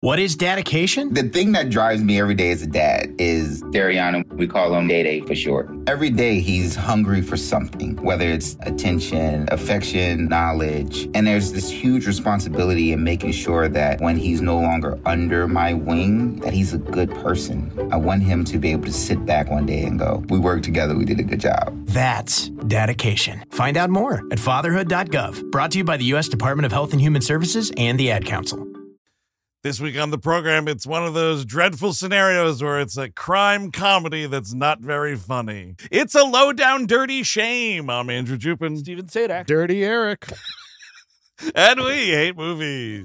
What is dedication? The thing that drives me every day as a dad is Dariana. We call him Day for short. Every day he's hungry for something, whether it's attention, affection, knowledge. And there's this huge responsibility in making sure that when he's no longer under my wing, that he's a good person. I want him to be able to sit back one day and go, we worked together, we did a good job. That's dedication. Find out more at fatherhood.gov. Brought to you by the U.S. Department of Health and Human Services and the Ad Council. This week on the program, it's one of those dreadful scenarios where it's a crime comedy that's not very funny. It's a low-down dirty shame. I'm Andrew Jupin. Steven Sadak. Dirty Eric. And we hate movies.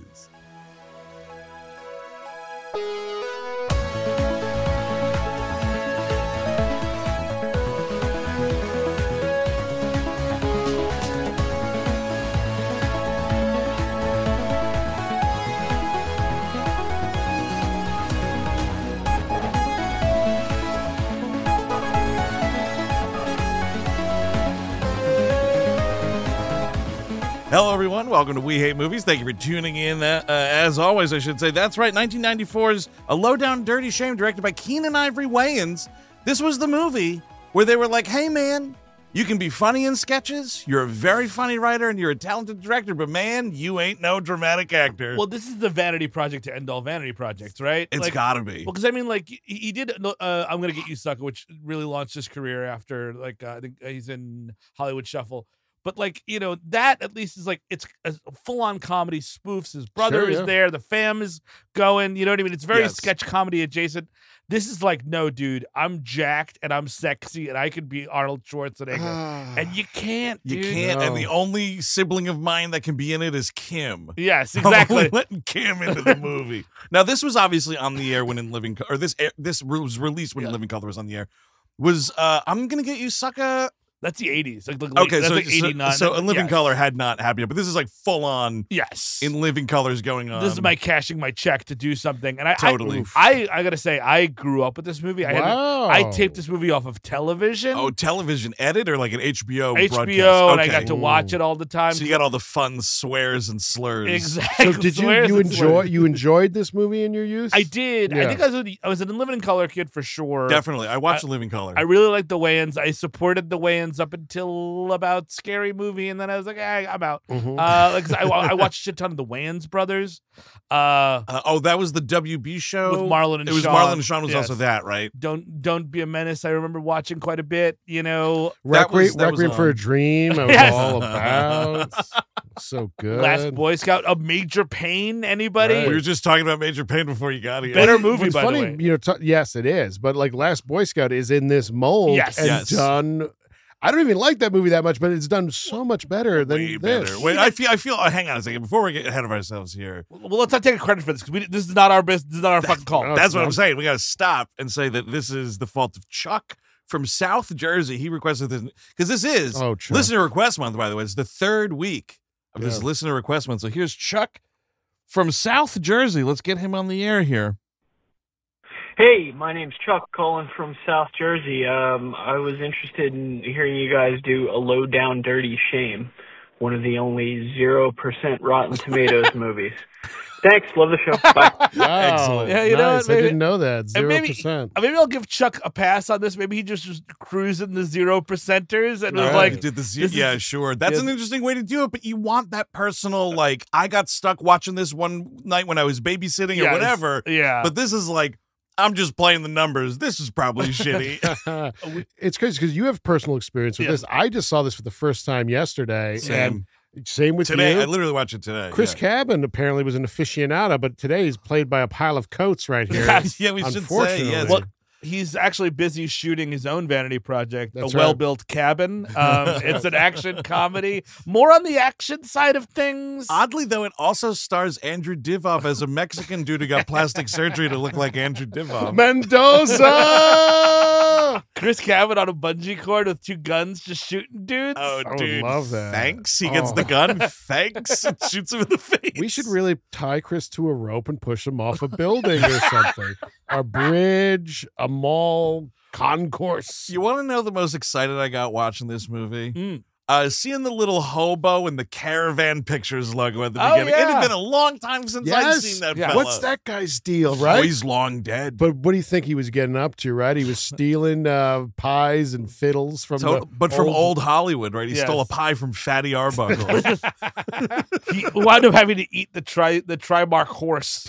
Hello, everyone. Welcome to We Hate Movies. Thank you for tuning in. As always, I should say, that's right, 1994's A Low-Down Dirty Shame, directed by Keenen Ivory Wayans. This was the movie where they were like, hey, man, you can be funny in sketches, you're a very funny writer, and you're a talented director, but, man, you ain't no dramatic actor. Well, this is the vanity project to end all vanity projects, right? It's gotta be. Well, because, I mean, like, he did I'm Gonna Get You Sucker, which really launched his career after, like, I think he's in Hollywood Shuffle. But, like, you know, that at least is like, it's a full-on comedy, spoofs. His brother is there. The fam is going. You know what I mean? It's very sketch comedy adjacent. This is like, no, dude, I'm jacked and I'm sexy and I could be Arnold Schwarzenegger. And you can't, dude. You can't. No. And the only sibling of mine that can be in it is Kim. Yes, exactly. I'm letting Kim into the movie. Now, this was obviously on the air when In Living Color, or this was released when In Living Color was on the air. Was I'm Gonna Get You Sucker. That's the 80s. Okay, that's like 89. So In Living Color had not happened yet, but this is like full on. Yes. In Living Color's going on. This is my cashing my check to do something. And Totally. I gotta say, I grew up with this movie. I taped this movie off of television. Oh, television edit or like an HBO HBO, broadcast? and I got to watch it all the time. So you got all the fun swears and slurs. Exactly. So did you enjoyed this movie in your youth? I did. Yeah. I think I was an In Living Color kid for sure. Definitely. I watched In Living Color. I really liked the Wayans. I supported the Wayans up until about Scary Movie, and then I was like, I'm out. Mm-hmm. I watched a shit ton of the Wayans brothers. That was the WB show with Marlon and Sean. It was Marlon and Sean was also that, right? Don't Be a Menace. I remember watching quite a bit. You know, Requiem for a Dream. I was all about. So good. Last Boy Scout. A Major Pain. Anybody? Right. We were just talking about Major Pain before you got here. Better movie, by the way. You know, yes, it is. But like Last Boy Scout is in this mold and done. I don't even like that movie that much, but it's done so much better than this. Better. Wait, I feel. Hang on a second before we get ahead of ourselves here. Well, let's not take credit for this because this is not our business. This is not our fucking call. No, that's what I'm saying. We got to stop and say that this is the fault of Chuck from South Jersey. He requested this because this is Listener Request Month. By the way, it's the third week of this Listener Request Month. So here's Chuck from South Jersey. Let's get him on the air here. Hey, my name's Chuck, calling from South Jersey. I was interested in hearing you guys do A Low-Down Dirty Shame, one of the only 0% Rotten Tomatoes movies. Thanks. Love the show. Bye. Wow. Excellent. Yeah, you know what, I didn't know that. 0%. Maybe I'll give Chuck a pass on this. Maybe he just was cruising the 0%ers and was like, did the sure. That's an interesting way to do it, but you want that personal, like, I got stuck watching this one night when I was babysitting or whatever. Yeah. But this is like, I'm just playing the numbers. This is probably shitty. It's crazy because you have personal experience with this. I just saw this for the first time yesterday. Same. And same with today. You. I literally watched it today. Chris Cabin apparently was an aficionado, but today he's played by a pile of coats right here. Yeah, we should say. Yes. Well, he's actually busy shooting his own vanity project, A Well-Built Cabin. It's an action comedy, more on the action side of things. Oddly, though, it also stars Andrew Divoff as a Mexican dude who got plastic surgery to look like Andrew Divoff. Mendoza! Chris Cabin on a bungee cord with two guns just shooting dudes. Oh, dude. I love that. Thanks. He gets the gun. Thanks. And shoots him in the face. We should really tie Chris to a rope and push him off a building or something. A bridge, a mall, concourse. You want to know the most excited I got watching this movie? seeing the little hobo and the Caravan Pictures logo at the beginning. Yeah. It had been a long time since I'd seen that fella. What's that guy's deal, right? Oh, he's long dead. But what do you think he was getting up to, right? He was stealing pies and fiddles from from old Hollywood, right? He stole a pie from Fatty Arbuckle. He wound up having to eat the Trimark horse.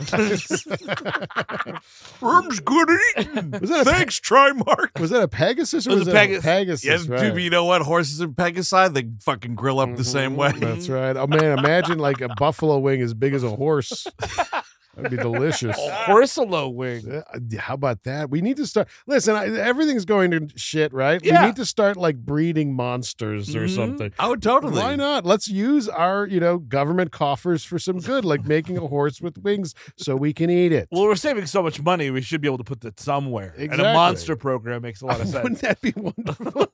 Worm's good eating. Thanks, Trimark. Was that a Pegasus or It was a Pegasus? Yes, right. dude, you know what? Horses and Pegasi, they fucking grill up the same way. That's right. Oh man, imagine like a buffalo wing as big as a horse. That'd be delicious. Horsalo wing. How about that? We need to start. Listen, everything's going to shit, right? Yeah. We need to start like breeding monsters or something. Oh, totally. Why not? Let's use our, government coffers for some good, like making a horse with wings so we can eat it. Well, we're saving so much money, we should be able to put that somewhere. Exactly. And a monster program makes a lot of sense. Wouldn't that be wonderful?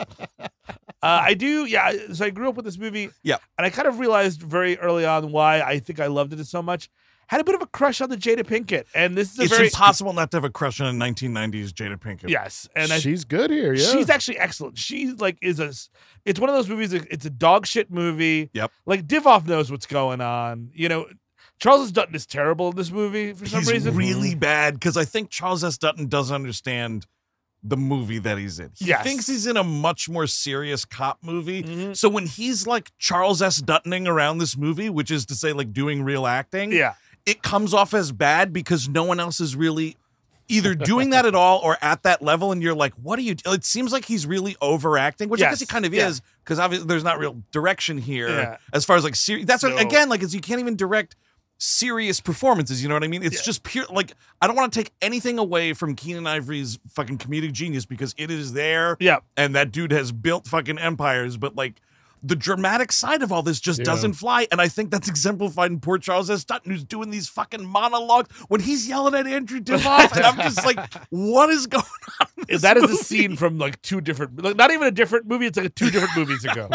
I do, yeah. So I grew up with this movie. Yeah. And I kind of realized very early on why I think I loved it so much. Had a bit of a crush on the Jada Pinkett. And this is it's impossible not to have a crush on a 1990s Jada Pinkett. Yes. And she's good here, yeah. She's actually excellent. She's like, it's one of those movies, it's a dog shit movie. Yep. Like, Divoff knows what's going on. Charles S. Dutton is terrible in this movie for some reason. He's really bad because I think Charles S. Dutton doesn't understand the movie that he's in. He thinks he's in a much more serious cop movie. Mm-hmm. So when he's like Charles S. Duttoning around this movie, which is to say like doing real acting, it comes off as bad because no one else is really either doing that at all or at that level. And you're like, what are you? It seems like he's really overacting, which I guess he kind of is because obviously there's not real direction here as far as like serious. That's what, again, like, is you can't even direct serious performances, you know what I mean? It's just pure, like, I don't want to take anything away from Keenen Ivory's fucking comedic genius because it is there. Yeah. And that dude has built fucking empires, but like the dramatic side of all this just doesn't fly. And I think that's exemplified in poor Charles S. Dutton, who's doing these fucking monologues when he's yelling at Andrew Divoff. And I'm just like, what is going on? That is a scene from like two different, like, not even a different movie. It's like two different movies ago.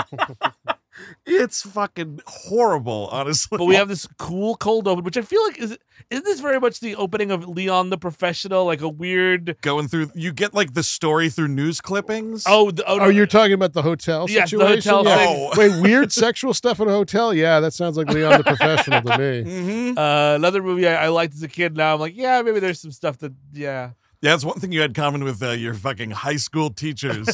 It's fucking horrible, honestly. But we have this cool cold open, which I feel like isn't this very much the opening of Leon the Professional, like a weird going through. You get like the story through news clippings. Oh, you're talking about the hotel situation? Yes, the hotel thing. Wait, weird sexual stuff in a hotel? Yeah, that sounds like Leon the Professional to me. Mm-hmm. Another movie I liked as a kid. Now I'm like, yeah, maybe there's some stuff that, Yeah, that's one thing you had common with your fucking high school teachers.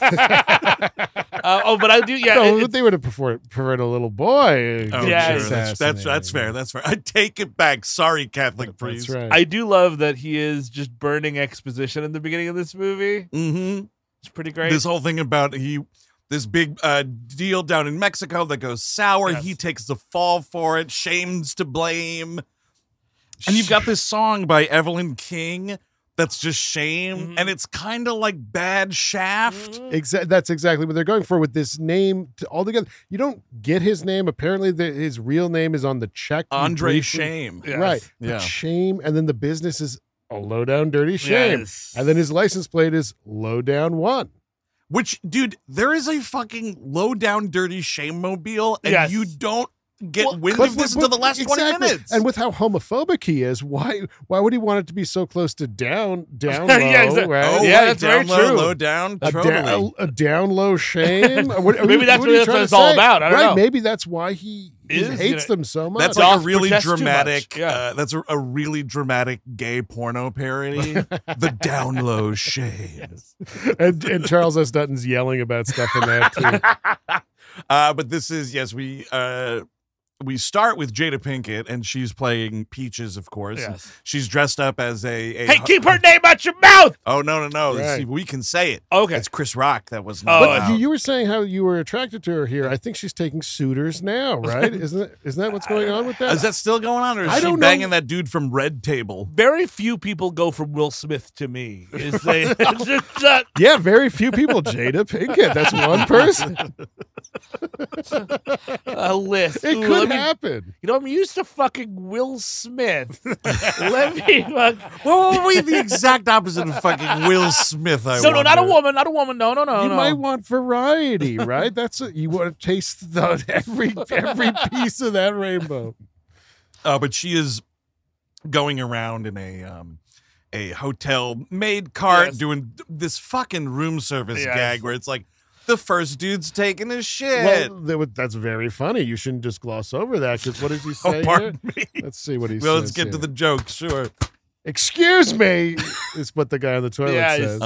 But I do, No, they would have preferred a little boy. Oh, Yeah, sure. That's fair. That's fair. I take it back. Sorry, Catholic priest. That's right. I do love that he is just burning exposition in the beginning of this movie. Mm-hmm. It's pretty great. This whole thing about this big deal down in Mexico that goes sour. Yes. He takes the fall for it. Shame's to blame. And you've got this song by Evelyn King that's just shame, and it's kind of like bad Shaft. That's exactly what they're going for with this name altogether. You don't get his name. Apparently, his real name is on the check. Andre Shame. Yes. Right. Yeah. But Shame, and then the business is a low down dirty shame. Yes. And then his license plate is low down one. Which, dude, there is a fucking low down dirty shame mobile, and you don't get wind of this until the last 20 minutes. And with how homophobic he is, why would he want it to be so close to down low, exactly. right? Oh, Yeah, right, that's down very low, true. Low down, A down low shame. Maybe that's what it's all about. I don't know. Maybe that's why he hates them so much. That's like a really protest too dramatic. much. Yeah. That's a really dramatic gay porno parody. The down low shame. and Charles S. Dutton's yelling about stuff in that too. But this is we start with Jada Pinkett, and she's playing Peaches, of course. Yes. She's dressed up as a Hey, keep her name out your mouth! Oh, no. Right. See, we can say it. Okay. It's Chris Rock that was But you were saying how you were attracted to her here. I think she's taking suitors now, right? Isn't that what's going on with that? Is that still going on, or is I she don't banging know. that dude from Red Table? Very few people go from Will Smith to me. Yeah, very few people. Jada Pinkett. That's one person. A list. It could happen. You know, I'm used to fucking Will Smith. Let me fuck. Well, we the exact opposite of fucking Will Smith. No, not a woman. Not a woman. No. You might want variety, right? That's you want to taste every piece of that rainbow. But she is going around in a hotel maid cart doing this fucking room service gag where it's like, The first dude's taking his shit. Well, that's very funny. You shouldn't just gloss over that because what does he say pardon here? me. Let's see what he says. Well, let's get here. to the joke, sure. Excuse me, is what the guy on the toilet Yeah, says.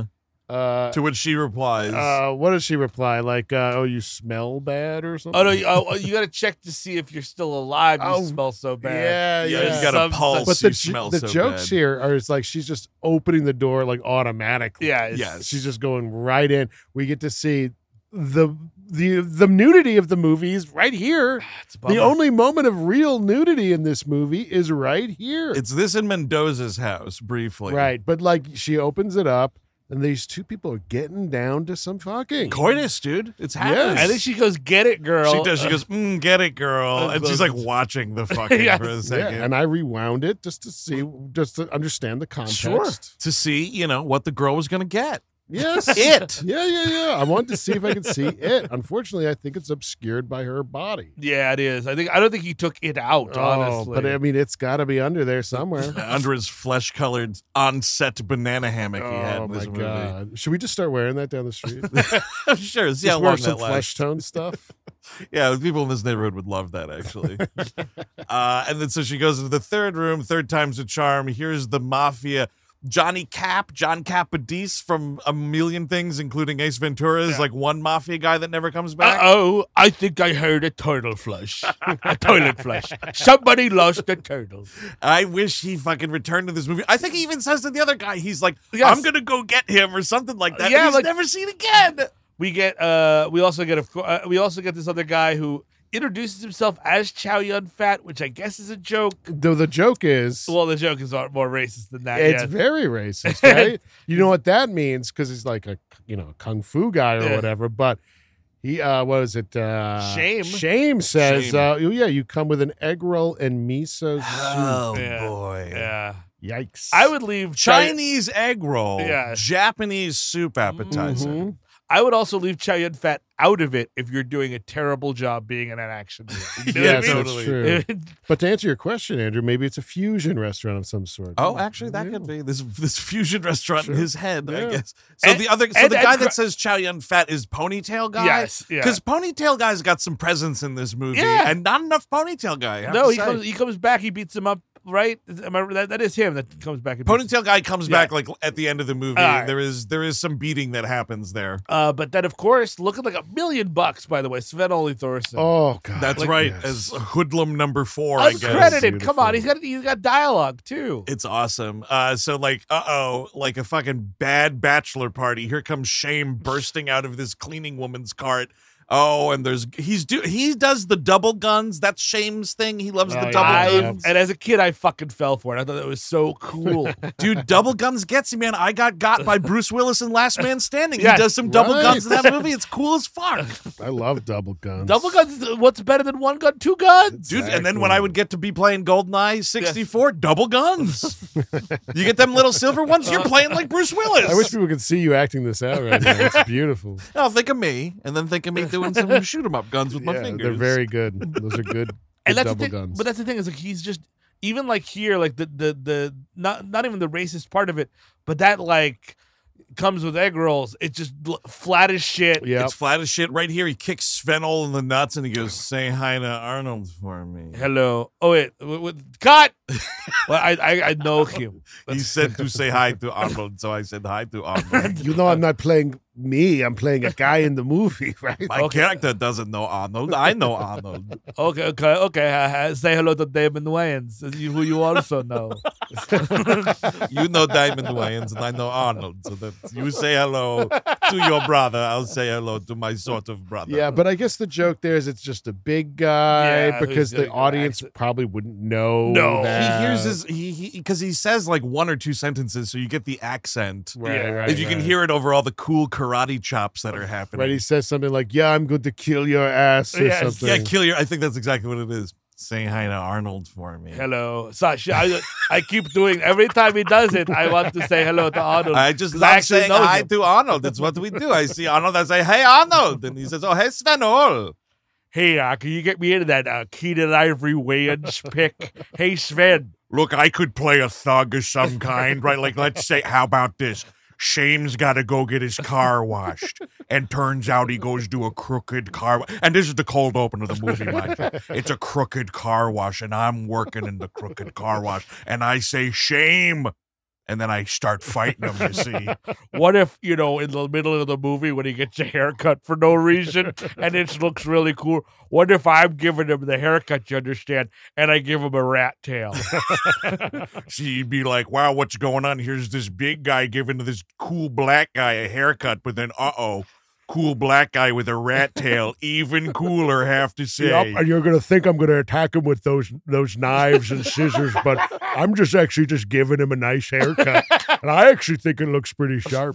To which she replies, What does she reply? Like, oh, you smell bad or something? Oh no! You got to check to see if you're still alive. You smell so bad. Yeah. you got a pulse. But you smell the so jokes bad. here are it's like she's just opening the door like automatically. Yeah. Yes. She's just going right in. We get to see the nudity of the movies right here. It's a bummer. The only moment of real nudity in this movie is right here. It's this in Mendoza's house, briefly. Right, but like she opens it up, and these two people are getting down to some fucking Coitus, dude. It's happening. Yes. I think she goes, "Get it, girl." She does. She goes, get it, girl. And she's like watching the fucking Yes. for a Yeah, second. and I rewound it just to understand the context. Sure. To see, what the girl was going to get. Yes. It. Yeah. I wanted to see if I could see it. Unfortunately, I think it's obscured by her body. Yeah, it is. I don't think he took it out. Honestly, But I mean, it's got to be under there somewhere. Under his flesh-colored on-set banana hammock he had Oh in my this movie. God! Should we just start wearing that down the street? Sure. See Just how wear long some that lasts. flesh tone stuff. Yeah, people in this neighborhood would love that, actually. And then so she goes into the third room, third time's a charm. Here's the mafia. John Capodice from a million things, including Ace Ventura, is like one mafia guy that never comes back. I think I heard a turtle flush. A toilet flush. Somebody lost a turtle. I wish he fucking returned to this movie. I think he even says to the other guy, he's like, Yes. I'm going to go get him or something like that. Yeah, But he's like- never seen again. We also get this other guy who introduces himself as Chow Yun Fat, which I guess is a joke. Though the joke is, Well, the joke is more racist than that. it's yes. very racist, right? You know what that means because he's like a kung fu guy or Yeah. whatever. But he, what is it? Shame. Shame says, Shame. you come with an egg roll and miso soup. Oh, Yeah. boy. Yeah. Yikes! I would leave Chinese egg roll, Yeah. Japanese soup appetizer. Mhm. I would also leave Chow Yun Fat out of it if you're doing a terrible job being in an action movie. You know Yes, what I mean? that's true. But to answer your question, Andrew, maybe it's a fusion restaurant of some sort. Oh, actually, that could be this fusion restaurant in his head, I Yeah. guess. So And- the and guy Cra- that says Chow Yun Fat is Ponytail Guy. Yes, yeah. Because Ponytail Guy's got some presence in this movie, Yeah. and not enough Ponytail Guy. I have No, to say. he comes back. He beats him up. Right? That is him that comes back. And beats him. Ponytail Guy comes Yeah. back like at the end of the movie. All And right. there is some beating that happens there. But then, of course, looking like $1 million, by the way, Sven Ole Thorsen. Oh God, That's like right, this. as hoodlum number 4, I guess. Uncredited. Come on, Beautiful. he's got dialogue too. It's awesome. So like, like a fucking bad bachelor party. Here comes Shame bursting out of this cleaning woman's cart. Oh, and he does the double guns. That's Shame's thing. He loves Oh, the yeah. double guns. And as a kid, I fucking fell for it. I thought that was so cool. Dude, double guns gets you, man. I got by Bruce Willis in Last Man Standing. Yes, He does some double right. guns in that movie. It's cool as fuck. I love double guns. Double guns. What's better than one gun? Two guns. Dude, and then when I would get to be playing GoldenEye 64, double guns. You get them little silver ones, you're playing like Bruce Willis. I wish people could see you acting this out right now. It's beautiful. Oh, think of me, and then think of me doing some shoot 'em up guns with my Yeah, fingers. they're very good. Those are good, And that's the double thing. guns. But that's the thing is like he's just even like here like the not even the racist part of it, but that like comes with egg rolls. It's just flat as shit. yeah, It's flat as shit. Right here, he kicks Sven Ole in the nuts, and he goes, "Say hi to Arnold for me." Hello. Oh wait, cut. Well, I know him. He said to say hi to Arnold, so I said hi to Arnold. you know, I'm not playing me. I'm playing a guy in the movie, right? My character doesn't know Arnold. I know Arnold. Okay. Say hello to Damon Wayans, who you also know. You know Diamond Wayans, and I know Arnold. So that you say hello to your brother, I'll say hello to my sort of brother. Yeah, but I guess the joke there is it's just a big guy Yeah, because who's gonna the go audience accent. probably wouldn't know. No. that. He hears his because he says like one or two sentences, so you get the accent. Right, Yeah. right, If you can right. hear it over all the cool karate chops that are happening. Right, he says something like, "Yeah, I'm going to kill your ass" or Yes. something. Yeah, kill your. I think that's exactly what it is. Say hi to Arnold for me. Hello, Sasha. I keep doing every time he does it. I want to say hello to Arnold. I just 'Cause love actually saying know hi him. to Arnold. It's what we do. I see Arnold, I say, "Hey Arnold," and he says, "Oh, hey Sven Ole." Hey, can you get me into that Keenan Ivory Wayans pick? Hey, Sven. Look, I could play a thug of some kind, right? Like, let's say, how about this? Shame's got to go get his car washed. And turns out he goes to a crooked car. And this is the cold open of the movie, mind you. It's a crooked car wash, and I'm working in the crooked car wash. And I say, Shame. And then I start fighting him, you see. What if, in the middle of the movie when he gets a haircut for no reason and it looks really cool, what if I'm giving him the haircut, you understand, and I give him a rat tail? So you'd be like, wow, what's going on? Here's this big guy giving this cool black guy a haircut, but then, cool black guy with a rat tail, even cooler, have to say. Yep, and you're going to think I'm going to attack him with those knives and scissors, but I'm just giving him a nice haircut. And I actually think it looks pretty sharp.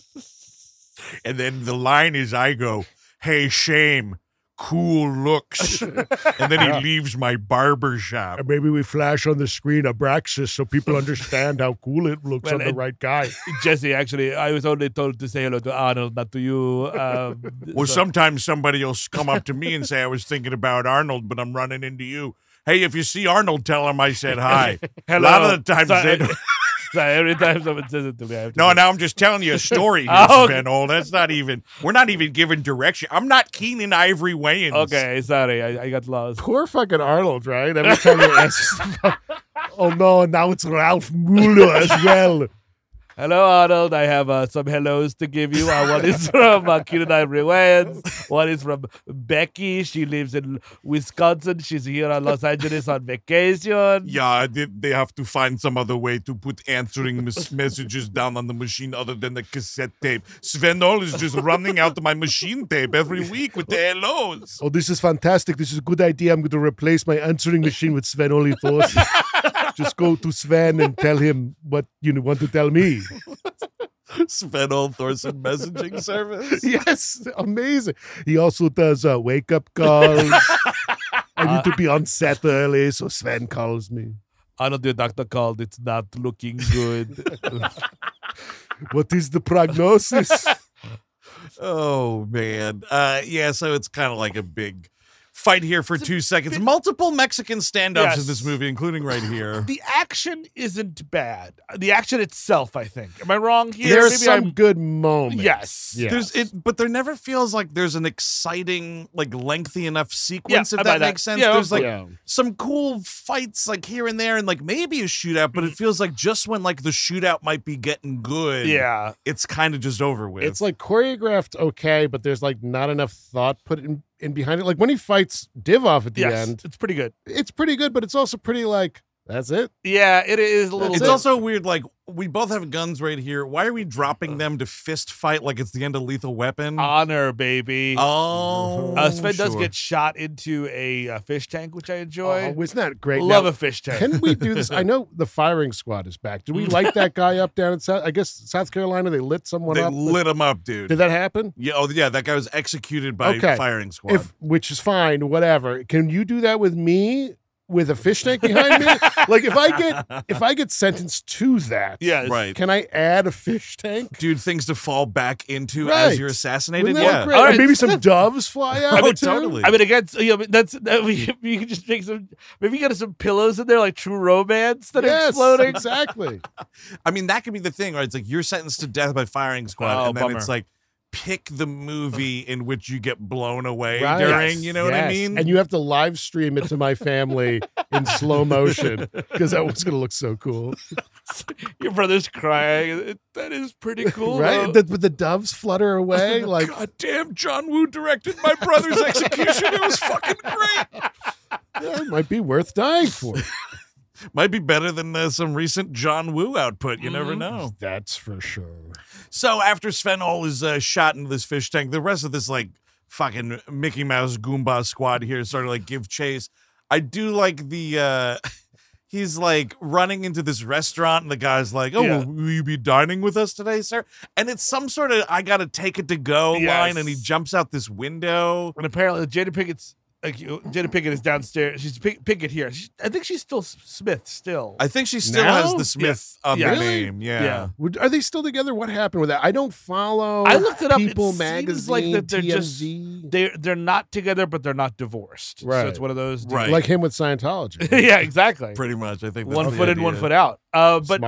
And then the line is, I go, hey, Shame, cool looks. And then he leaves my barber shop. And maybe we flash on the screen Abraxas so people understand how cool it looks on the right guy. Jesse, actually, I was only told to say hello to Arnold, not to you. Sometimes somebody will come up to me and say, I was thinking about Arnold, but I'm running into you. Hey, if you see Arnold, tell him I said hi. Hello. A lot of the times they don't. Sorry, every time someone says it to me, I have to No, now I'm just telling you a story here, Sven. That's not even, we're not even giving direction. I'm not Keenan Ivory Wayans. Okay, sorry, I got lost. Poor fucking Arnold, right? Every time he asks about, oh no, now it's Ralph Mueller as well. Hello, Arnold. I have some hellos to give you. One is from Keenan Ivory Wayans. One is from Becky. She lives in Wisconsin. She's here in Los Angeles on vacation. Yeah, they have to find some other way to put answering messages down on the machine other than the cassette tape. Svenol is just running out my machine tape every week with the hellos. Oh, this is fantastic. This is a good idea. I'm going to replace my answering machine with Sven Ole Thorsen. Just go to Sven and tell him what you want to tell me. Sven Ole Thorsen messaging service. Yes, amazing. He also does wake-up calls. I need to be on set early, so Sven calls me. Arnold, your doctor called. It's not looking good. What is the prognosis? Oh, man. So it's kind of like a big fight here for 2 seconds. Multiple Mexican standoffs in this movie, including right here. The action isn't bad. The action itself, I think. Am I wrong here? There's some good moments. Yes. But there never feels like there's an exciting, like lengthy enough sequence, if that makes sense. Yeah, there's like some cool fights like here and there and like maybe a shootout, but it feels like just when like the shootout might be getting good, it's kind of just over with. It's like choreographed okay, but there's like not enough thought put in behind it. Like when he fights Divoff at the end. It's pretty good. It's pretty good, but it's also pretty like, that's it. Yeah, it is a little It's also weird, like, we both have guns right here. Why are we dropping them to fist fight like it's the end of Lethal Weapon? Honor, baby. Oh, Sven does get shot into a fish tank, which I enjoy. Oh, isn't that great? Love a fish tank. Can we do this? I know the firing squad is back. Did we light that guy up down in South Carolina? They lit someone up. They lit him up, dude. Did that happen? Yeah, that guy was executed by firing squad. Which is fine, whatever. Can you do that with me? With a fish tank behind me? Like if I get sentenced to that, can I add a fish tank? Dude, things to fall back into as you're assassinated? Yeah. All right. Maybe some doves fly out. Totally. I mean, again, you can just make maybe get some pillows in there like True Romance that are exploding. Exactly. I mean, that could be the thing, right? It's like you're sentenced to death by firing squad, and then it's like, pick the movie in which you get blown away during, you know what I mean? And you have to live stream it to my family in slow motion because that was going to look so cool. Your brother's crying. That is pretty cool. Right? But the doves flutter away. Like, God damn, John Woo directed my brother's execution. It was fucking great. Yeah, it might be worth dying for. Might be better than some recent John Woo output. You never know. That's for sure. So after Sven Ole is shot into this fish tank, the rest of this like fucking Mickey Mouse Goomba squad here sort of like give chase. I do like the he's like running into this restaurant and the guy's like, will you be dining with us today, sir? And it's some sort of I gotta take it to go line, and he jumps out this window. And apparently Jada Pinkett's Jada Pinkett is downstairs. She's Pinkett here. I think she's still Smith still. I think she still has the Smith of the name. Yeah. Are they still together? What happened with that? I don't follow. I looked it up. People it magazine, seems like that they're TMZ. just they're not together, but they're not divorced. Right. So it's one of those. Right. Like him with Scientology. Yeah, exactly. Pretty much. I think that's one the foot in, idea. one foot out. But Smart.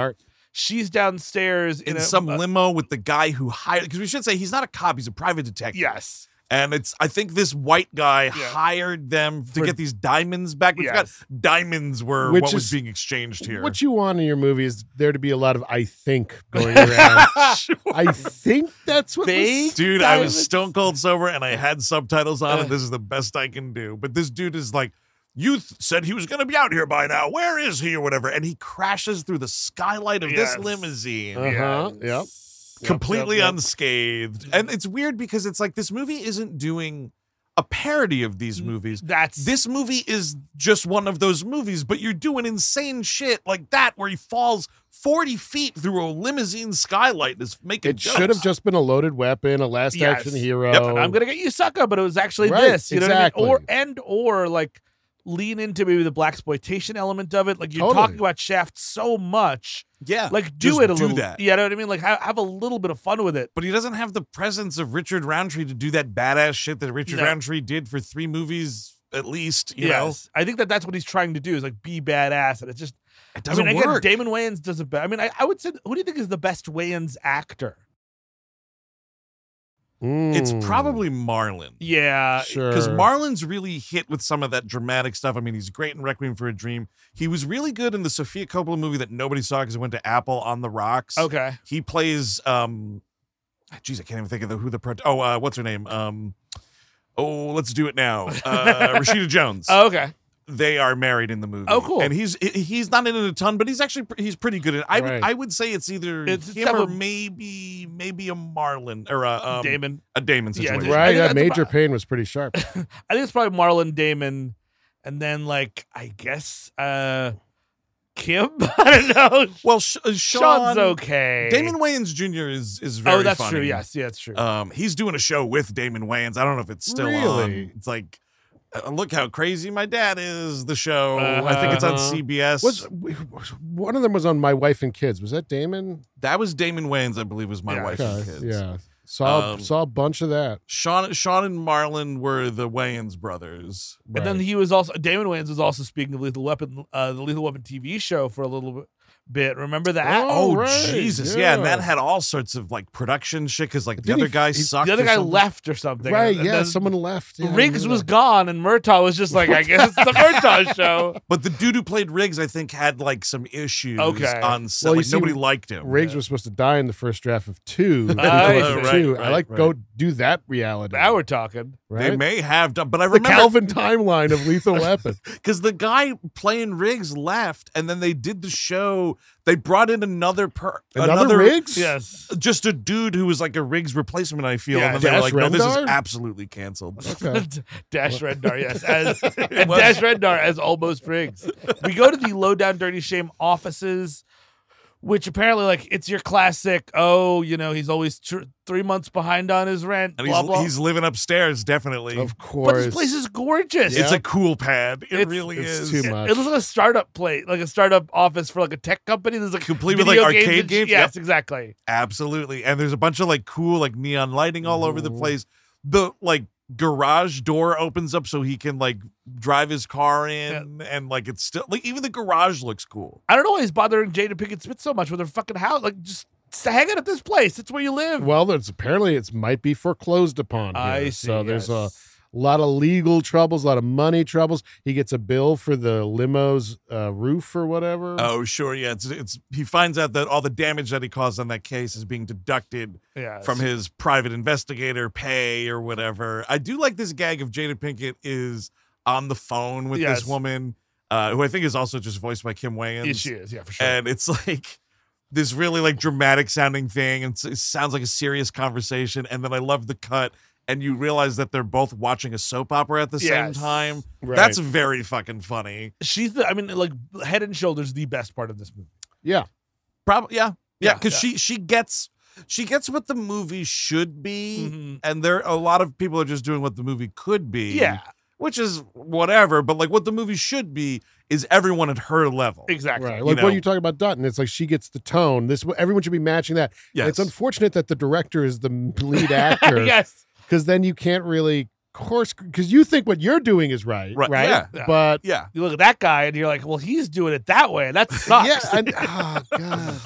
She's downstairs in some limo with the guy who hired, because we should say he's not a cop, he's a private detective. Yes. And I think this white guy hired them to get these diamonds back. We forgot diamonds were what was being exchanged here. What you want in your movie is there to be a lot of I think going around. Sure. I think that's what Dude, diamonds. I was stone cold sober and I had subtitles on and this is the best I can do. But this dude is like, you said he was going to be out here by now. Where is he or whatever? And he crashes through the skylight of this limousine. Yep. Completely unscathed. And it's weird because it's like this movie isn't doing a parody of these movies. This movie is just one of those movies, but you're doing insane shit like that where he falls 40 feet through a limousine skylight and is making jokes. It should have just been a loaded weapon, a last action hero. Yep. I'm going to get you, sucker, but it was actually this. You know what I mean? Or like lean into maybe the blaxploitation element of it. Like you're talking about Shaft so much. Yeah. Like do it a little. That. You know what I mean? Like have a little bit of fun with it. But he doesn't have the presence of Richard Roundtree to do that badass shit that Richard Roundtree did for 3 movies at least, you know? I think that's what he's trying to do is like be badass. And it doesn't work. Again, Damon Wayans does it better. I mean, I would say, who do you think is the best Wayans actor? It's probably Marlon. Yeah. Sure. Because Marlon's really hit with some of that dramatic stuff. I mean, he's great in Requiem for a Dream. He was really good in the Sofia Coppola movie that nobody saw because it went to Apple, On the Rocks. Okay. He plays, I can't even think of what's her name? Let's do it now. Rashida Jones. Oh, okay. They are married in the movie. Oh, cool. And he's not in it a ton, but he's pretty good at it. I would say it's either him or maybe a Marlon or a Damon. A Damon situation. Yeah, right. Yeah, Major Payne was pretty sharp. I think it's probably Marlon, Damon, and then like I guess Kim. I don't know. Well, Sean's okay. Damon Wayans Jr. is very that's funny. true. Yes, yeah, that's true. He's doing a show with Damon Wayans. I don't know if it's still on. It's like. Look how crazy my dad is. The show. I think it's on CBS. One of them was on My Wife and Kids. Was that Damon? That was Damon Wayans, I believe, was My Wife and Kids. Yeah, saw a bunch of that. Sean and Marlon were the Wayans brothers, and then he was also Damon Wayans was also, speaking of Lethal Weapon, the Lethal Weapon TV show for a little bit. Remember that? Oh right. Jesus, yeah, and that had all sorts of like production shit because like the other guy sucked. The other guy left or something, right? Yeah, someone left. Yeah, Riggs was gone, and Murtaugh was just like, I guess it's the Murtaugh show. But the dude who played Riggs, I think, had like some issues on set. Like, nobody liked him. Riggs was supposed to die in the first draft of 2. Go do that reality. Now we're talking. Right? They may have done, but I remember the Calvin timeline of Lethal Weapon because the guy playing Riggs left, and then they did the show. They brought in another Riggs? Yes. Just a dude who was like a Riggs replacement, I feel. Yeah, and then they were like, no, this is absolutely canceled. Okay. Dash Rendar, yes. Dash Rendar as almost Riggs. We go to the Low Down Dirty Shame offices, which apparently, like, it's your classic, he's always 3 months behind on his rent, and blah, blah. He's living upstairs, definitely. Of course. But this place is gorgeous. It's a cool pad. It really is. Too much. It looks like a startup place, like a startup office for like a tech company. There's like complete with like arcade games. Yes, exactly. Absolutely. And there's a bunch of like cool like neon lighting all over the place. The like garage door opens up so he can like drive his car in, and like it's still like even the garage looks cool. I don't know why he's bothering Jada Pinkett Smith so much with her fucking house. Like, just hang out at this place. It's where you live. Well, apparently it might be foreclosed upon here. I see. So there's a lot of legal troubles, a lot of money troubles. He gets a bill for the limo's roof or whatever. Oh, sure, yeah. It's he finds out that all the damage that he caused on that case is being deducted from his private investigator pay or whatever. I do like this gag of Jada Pinkett is on the phone with this woman, who I think is also just voiced by Kim Wayans. Yes, she is, yeah, for sure. And it's like this really like dramatic sounding thing, and it sounds like a serious conversation. And then I love the cut. And you realize that they're both watching a soap opera at the same time. Right. That's very fucking funny. She's Head and Shoulders the best part of this movie. Yeah. Probably, yeah. Because she gets what the movie should be, and a lot of people are just doing what the movie could be. Yeah. Which is whatever, but like what the movie should be is everyone at her level. Exactly. Right. Like what you talking about Dutton, it's like she gets the tone. Everyone should be matching that. Yes. And it's unfortunate that the director is the lead actor. Yes. Because then you can't really course, because you think what you're doing is right? Yeah. But you look at that guy and you're like, well, he's doing it that way. That sucks. Yeah. Oh God.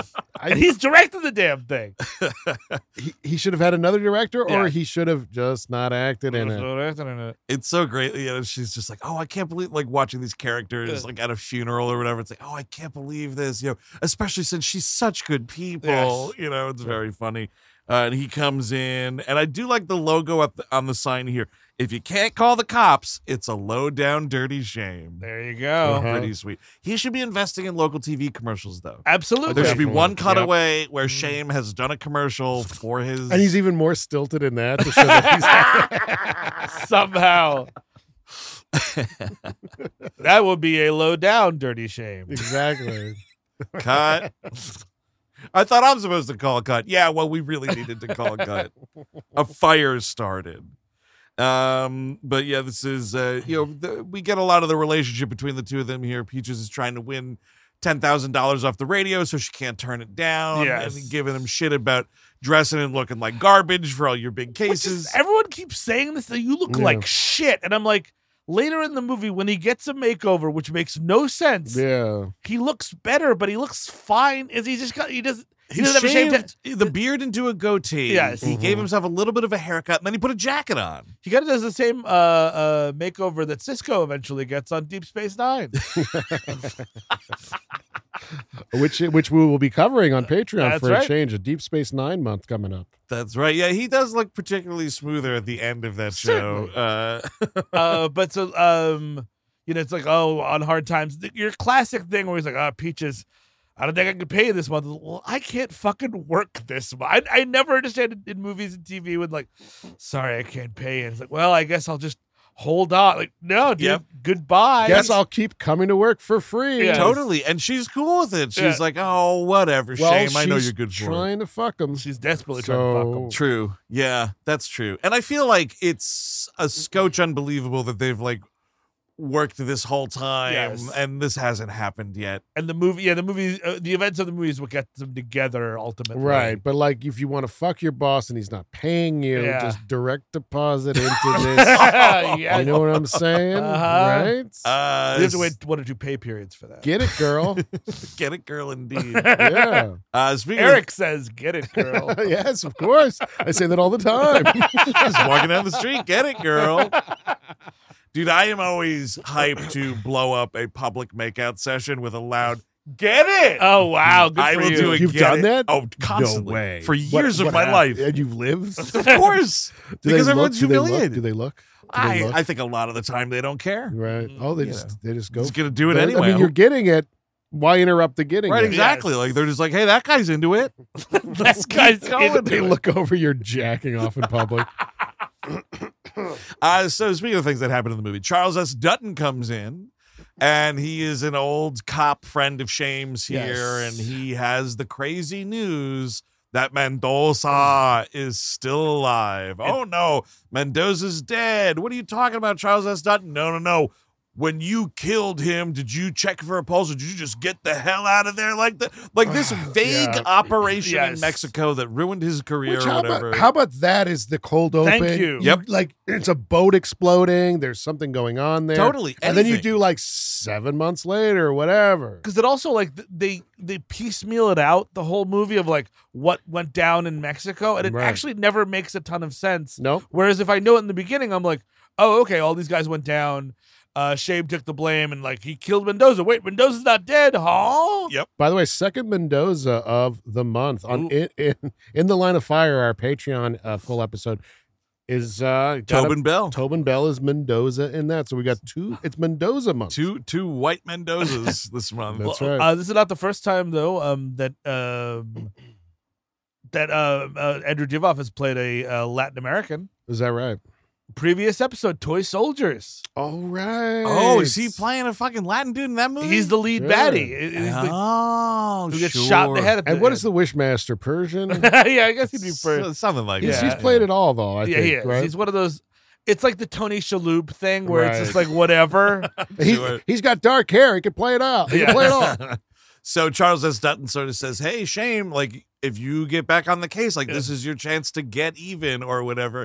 And he's directing the damn thing. He should have had another director, or he should have just not acted in it. It's so great. You know, she's just like, oh, I can't believe, like, watching these characters like at a funeral or whatever. It's like, oh, I can't believe this. You know, especially since she's such good people. Yes. You know, it's very funny. And he comes in, and I do like the logo up on the sign here. If you can't call the cops, it's a low down dirty shame. There you go. Pretty sweet. He should be investing in local TV commercials, though. Absolutely. There should be one cutaway where Shame has done a commercial for his, and he's even more stilted in that to show that he's somehow. That would be a low down dirty shame. Exactly. Cut. I thought I'm supposed to call a cut. Yeah, well, we really needed to call a cut. A fire started. But yeah, this is, we get a lot of the relationship between the two of them here. Peaches is trying to win $10,000 off the radio so she can't turn it down. Yes. And giving him shit about dressing and looking like garbage for all your big cases. Everyone keeps saying this, that you look like shit. And I'm like, later in the movie, when he gets a makeover, which makes no sense, he looks better, but he looks fine. He doesn't have a shaved the beard into a goatee. Yes. He gave himself a little bit of a haircut, and then he put a jacket on. He kind of does the same makeover that Cisco eventually gets on Deep Space Nine. which we will be covering on Patreon for a change. A Deep Space Nine month coming up. That's right. Yeah, he does look particularly smoother at the end of that show. But so, it's like, on Hard Times, your classic thing where he's like, Peaches, I don't think I can pay you this month. Well, I can't fucking work this month. I never understand in movies and TV when, like, sorry, I can't pay you. It's like, well, I guess I'll just hold on. Like, no, dude, goodbye. Guess I'll keep coming to work for free. Yes. Totally. And she's cool with it. She's like, oh, whatever, Shame. I know you're good for it. Trying to fuck him. She's desperately trying to fuck him. True. Yeah, that's true. And I feel like it's a scotch unbelievable that they've, like, worked this whole time, and this hasn't happened yet. And the movie, the events of the movie is what gets them together ultimately. Right, but like if you want to fuck your boss and he's not paying you, just direct deposit into this. You know what I'm saying? Right? You have to wait 1 or 2 pay periods for that. Get it, girl. Get it, girl, indeed. Yeah. Eric says, get it, girl. Yes, of course. I say that all the time. Just walking down the street, get it, girl. Dude, I am always hyped to blow up a public makeout session with a loud "Get it!" Oh wow, good I for will you. do it. You've done that? Oh, constantly. No way. For years of my life. And you've lived? Of course. Because everyone's humiliated. Do they look? I think a lot of the time they don't care. Right. Oh, they just go. Just gonna do it anyway. I mean, you're getting it. Why interrupt the getting right, it? Exactly. Yes. Like they're just like, hey, that guy's into it. That guy's going. They look over, you're jacking off in public. So speaking of things that happened in the movie, Charles S. Dutton comes in, and he is an old cop friend of Shame's here, and he has the crazy news that Mendoza is still alive. Oh no, Mendoza's dead. What are you talking about, Charles S. Dutton? No. When you killed him, did you check for a pulse, or did you just get the hell out of there like that? Like this vague operation in Mexico that ruined his career or whatever. How about that is the cold open? Thank you. Yep. Like it's a boat exploding. There's something going on there. Totally. And then you do like 7 months later, whatever. Because it also like they piecemeal it out, the whole movie of like what went down in Mexico. And it actually never makes a ton of sense. Nope. Whereas if I know it in the beginning, I'm like, oh, okay, all these guys went down. Shame took the blame and like he killed Mendoza. Wait, Mendoza's not dead, huh? Yep. By the way, second Mendoza of the month on in the Line of Fire, our Patreon full episode is Tobin Bell. Tobin Bell is Mendoza in that. So we got 2. It's Mendoza month. Two white Mendozas this month. That's right. This is not the first time though that Andrew Divoff has played a Latin American. Is that right? Previous episode, Toy Soldiers. Oh, right. Oh, is he playing a fucking Latin dude in that movie? He's the lead baddie. Who gets shot in the head. And what is the Wishmaster? Persian? Yeah, I guess he'd be Persian. Something like that. He's He's played it all, though, I think. He is. Right? He's one of those... It's like the Tony Shalhoub thing where it's just like, whatever. He's got dark hair. He can play it out. He can play it all. So Charles S. Dutton sort of says, hey, Shame, like, if you get back on the case, like, this is your chance to get even or whatever.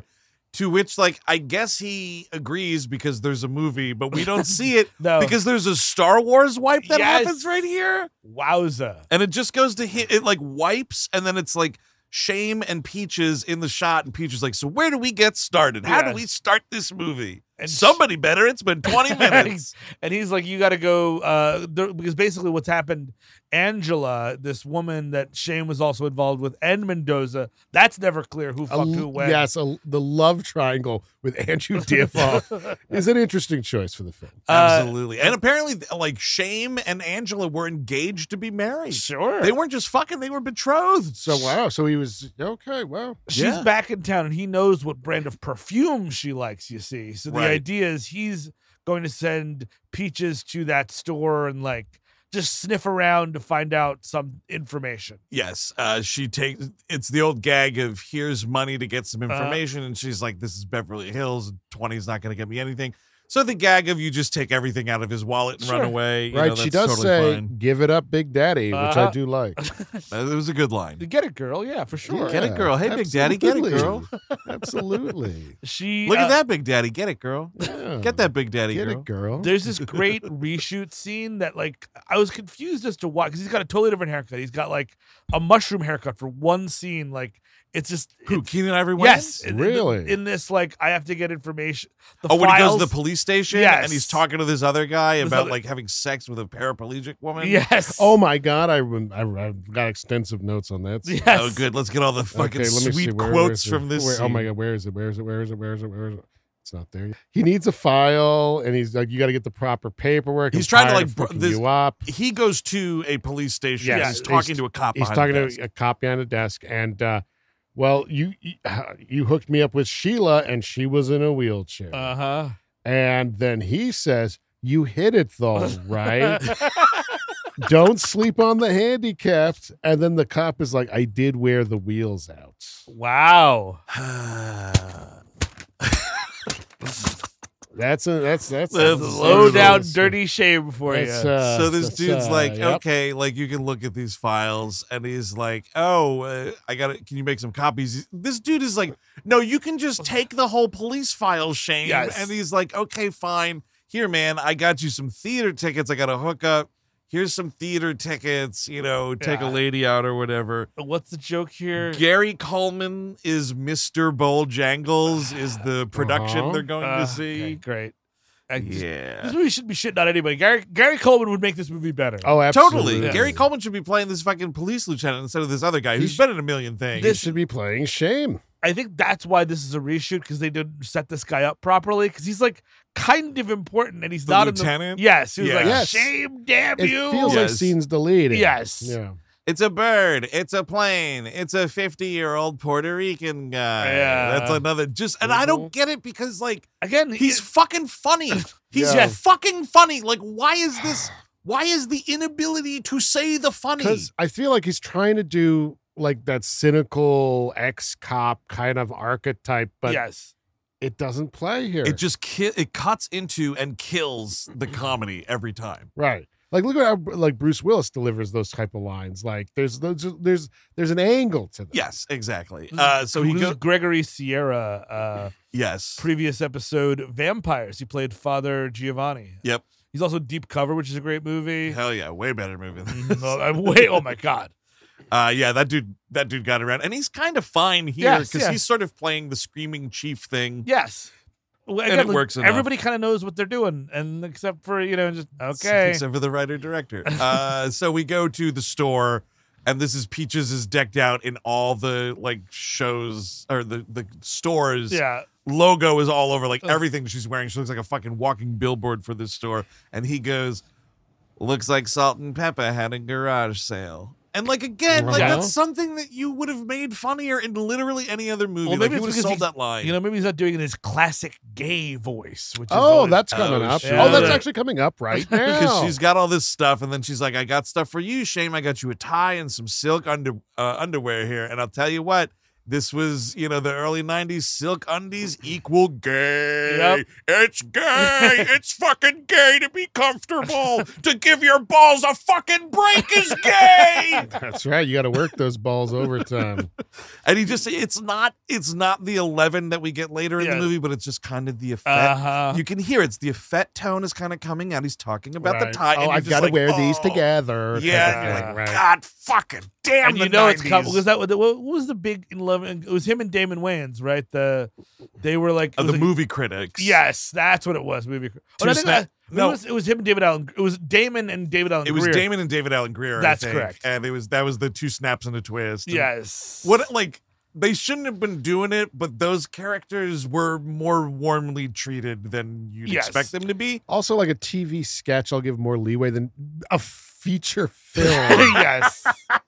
To which, like, I guess he agrees because there's a movie, but we don't see it because there's a Star Wars wipe that happens right here. Wowza. And it just goes to hit, it like wipes, and then it's like Shame and Peaches in the shot, and Peaches like, so where do we get started? How do we start this movie? And somebody better. It's been 20 minutes. And he's like, you got to go, because basically what's happened, Angela, this woman that Shane was also involved with, and Mendoza, that's never clear who fucked who when. Yes, the love triangle with Andrew Divoff is an interesting choice for the film. Absolutely. And apparently, like, Shame and Angela were engaged to be married. Sure. They weren't just fucking, they were betrothed. So, wow. So he was, okay, wow. She's back in town, and he knows what brand of perfume she likes, you see. So the idea is he's going to send Peaches to that store and, like, just sniff around to find out some information. Yes. It's the old gag of here's money to get some information. And she's like, this is Beverly Hills. 20 is not going to get me anything. So the gag of you just take everything out of his wallet and run away. Right. She does totally say, fine. Give it up, Big Daddy, which I do like. It was a good line. Get it, girl. Yeah, for sure. Get it, girl. Hey, Big Daddy. Get it, girl. Absolutely. Look at that, Big Daddy. Get it, girl. Yeah. Get that, Big Daddy, Get it, girl. There's this great reshoot scene that, like, I was confused as to why, because he's got a totally different haircut. He's got, like, a mushroom haircut for one scene. Like, it's just Keenen Ivory Wayans? Yes, really. In this, like, I have to get information. When he goes to the police station, and he's talking to this other guy about other... like having sex with a paraplegic woman. Yes. Oh my God, I've got extensive notes on that. Yes. Oh, good. Let's get all the fucking sweet quotes from this. Oh my God, where is it? It's not there. He needs a file, and he's like, you got to get the proper paperwork. He's trying to like you up. He goes to a police station. Yes. He's talking to a cop. He's talking to a cop behind the desk, and well, you hooked me up with Sheila, and she was in a wheelchair. And then he says, "You hit it though, right? Don't sleep on the handicapped." And then the cop is like, "I did wear the wheels out." Wow. That's low down dirty shame for you. So this dude's like, okay, like you can look at these files, and he's like, oh, can you make some copies? This dude is like, no, you can just take the whole police file, Shane. Yes. And he's like, okay, fine. Here, man, I got you some theater tickets. I got a hookup. Here's some theater tickets, take a lady out or whatever. What's the joke here? Gary Coleman is Mr. Bojangles, is the production they're going to see. Okay, great. This movie shouldn't be shitting on anybody. Gary Coleman would make this movie better. Oh, absolutely. Totally. Yeah. Gary Coleman should be playing this fucking police lieutenant instead of this other guy who's been in a million things. This should be playing Shame. I think that's why this is a reshoot, because they didn't set this guy up properly, because he's like kind of important and he's the not lieutenant? in the... Yes. He was like, Yes. Shame, damn you. It feels like scenes deleted. Yes. Yeah. It's a bird. It's a plane. It's a 50-year-old Puerto Rican guy. Yeah. That's another and I don't get it because, like, again, he's fucking funny. He's fucking funny. Like, why is the inability to say the funny? Because I feel like he's trying to do like that cynical ex-cop kind of archetype, but it doesn't play here. It just it cuts into and kills the comedy every time. Right. Like, look at how like Bruce Willis delivers those type of lines. Like, there's an angle to them. Yes, exactly. So he goes Gregory Sierra. Yes. Previous episode, Vampires. He played Father Giovanni. Yep. He's also Deep Cover, which is a great movie. Hell yeah, way better movie than this. Oh my God. That dude got around, and he's kind of fine here because he's sort of playing the screaming chief thing. Yes. Well, again, and it works enough. Everybody kind of knows what they're doing, and except for just okay. Except for the writer director. So we go to the store, and this is Peaches is decked out in all the like shows or the stores. Yeah. Logo is all over like everything she's wearing. She looks like a fucking walking billboard for this store. And he goes, "Looks like Salt and Pepper had a garage sale." And like again, like that's something that you would have made funnier in literally any other movie. Like he would have sold that line. Maybe he's not doing it in his classic gay voice. Which is that's coming up. Shit. Oh, that's actually coming up right now. Because she's got all this stuff, and then she's like, "I got stuff for you, Shame. I got you a tie and some silk underwear here, and I'll tell you what, This was, the early 90s. Silk undies equal gay. Yep. It's gay. It's fucking gay to be comfortable. To give your balls a fucking break is gay. That's right. You got to work those balls overtime. And it's not the 11 that we get later in the movie, but it's just kind of the effect. You can hear it's the effect tone is kind of coming out. He's talking about the tie. Oh, I've got to wear these together. Yeah. God fucking damn. And it's coming. Was that what was the big 11? It was him and Damon Wayans, right? They were like the movie critics. Yes, that's what it was. Movie. It was him and David Allen. It was Damon and David Allen. It was Damon and David Allen Greer. That's I think. Correct. And that was the two snaps and a twist. Yes. They shouldn't have been doing it, but those characters were more warmly treated than you'd expect them to be. Also, like a TV sketch, I'll give more leeway than a feature film. Yes.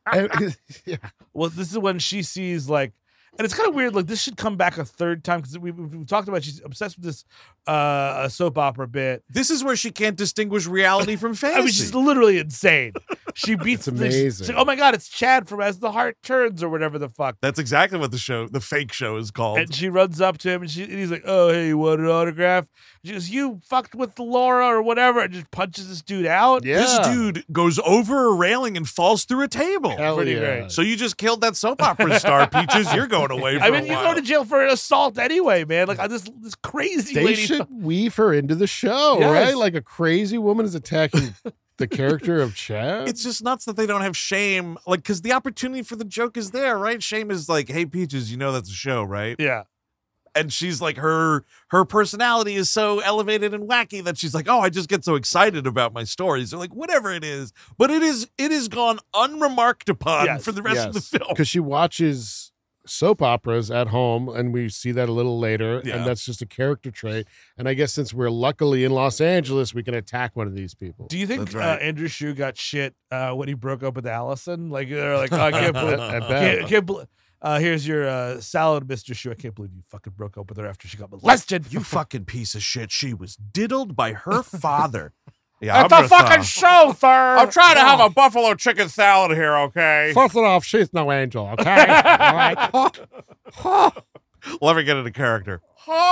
Yeah. Well, this is when she sees and it's kind of weird. Like, this should come back a third time because we've talked about she's obsessed with this soap opera bit. This is where she can't distinguish reality from fantasy. I mean, she's literally insane. She beats. It's amazing. She's like, oh my god, it's Chad from As the Heart Turns or whatever the fuck. That's exactly what the fake show is called. And she runs up to him and he's like, oh hey, you want an autograph? She goes, you fucked with Laura or whatever, and just punches this dude out. Yeah. This dude goes over a railing and falls through a table. Hell Pretty yeah. great. So you just killed that soap opera star, Peaches. You're going away for I mean, a you while. go to jail for assault anyway, man. Like this crazy They lady. should weave her into the show, Yes. right? Like a crazy woman is attacking the character of Chad. It's just nuts that they don't have shame, because the opportunity for the joke is there, right? Shame is like, hey, Peaches, that's a show, right? Yeah. And she's like, her personality is so elevated and wacky that she's like, oh, I just get so excited about my stories. Or like, whatever it is. But it is gone unremarked upon for the rest of the film. Because she watches soap operas at home, and we see that a little later, and that's just a character trait. And I guess since we're luckily in Los Angeles, we can attack one of these people. Do you think That's right. Andrew Shue got shit when he broke up with Allison? Like they're like, oh, I can't believe, I bet. can't believe. Here's your salad, Mr. Shue. I can't believe you fucking broke up with her after she got molested. You fucking piece of shit. She was diddled by her father. Yeah, it's a fucking show, sir. I'm trying to have a buffalo chicken salad here, okay? First off, she's no angel, okay? All right. Let me get into character.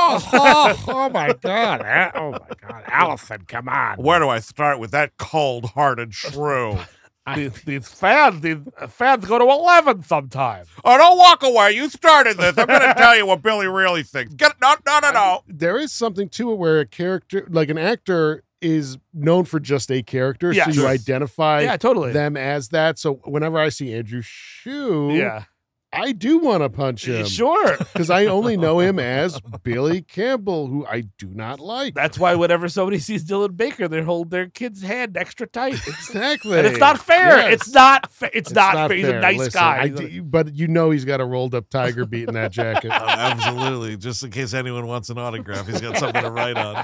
Oh my God. Oh my God. Allison, come on. Where do I start with that cold-hearted shrew? These fans go to 11 sometimes. Oh, don't walk away. You started this. I'm going to tell you what Billy really thinks. No. There is something to it where a character, like an actor, is known for just a character, Yes. so you identify totally. them as that. So whenever I see Andrew Shue, Yeah, I do want to punch him. sure. Because I only know him as Billy Campbell, who I do not like. That's why whenever somebody sees Dylan Baker, they hold their kid's hand extra tight. Exactly. And it's not fair. Yes. It's not fair. It's not fair. He's a fair. nice Listen, guy. but he's got a rolled up tiger beat in that jacket. Absolutely. Just in case anyone wants an autograph, he's got something to write on.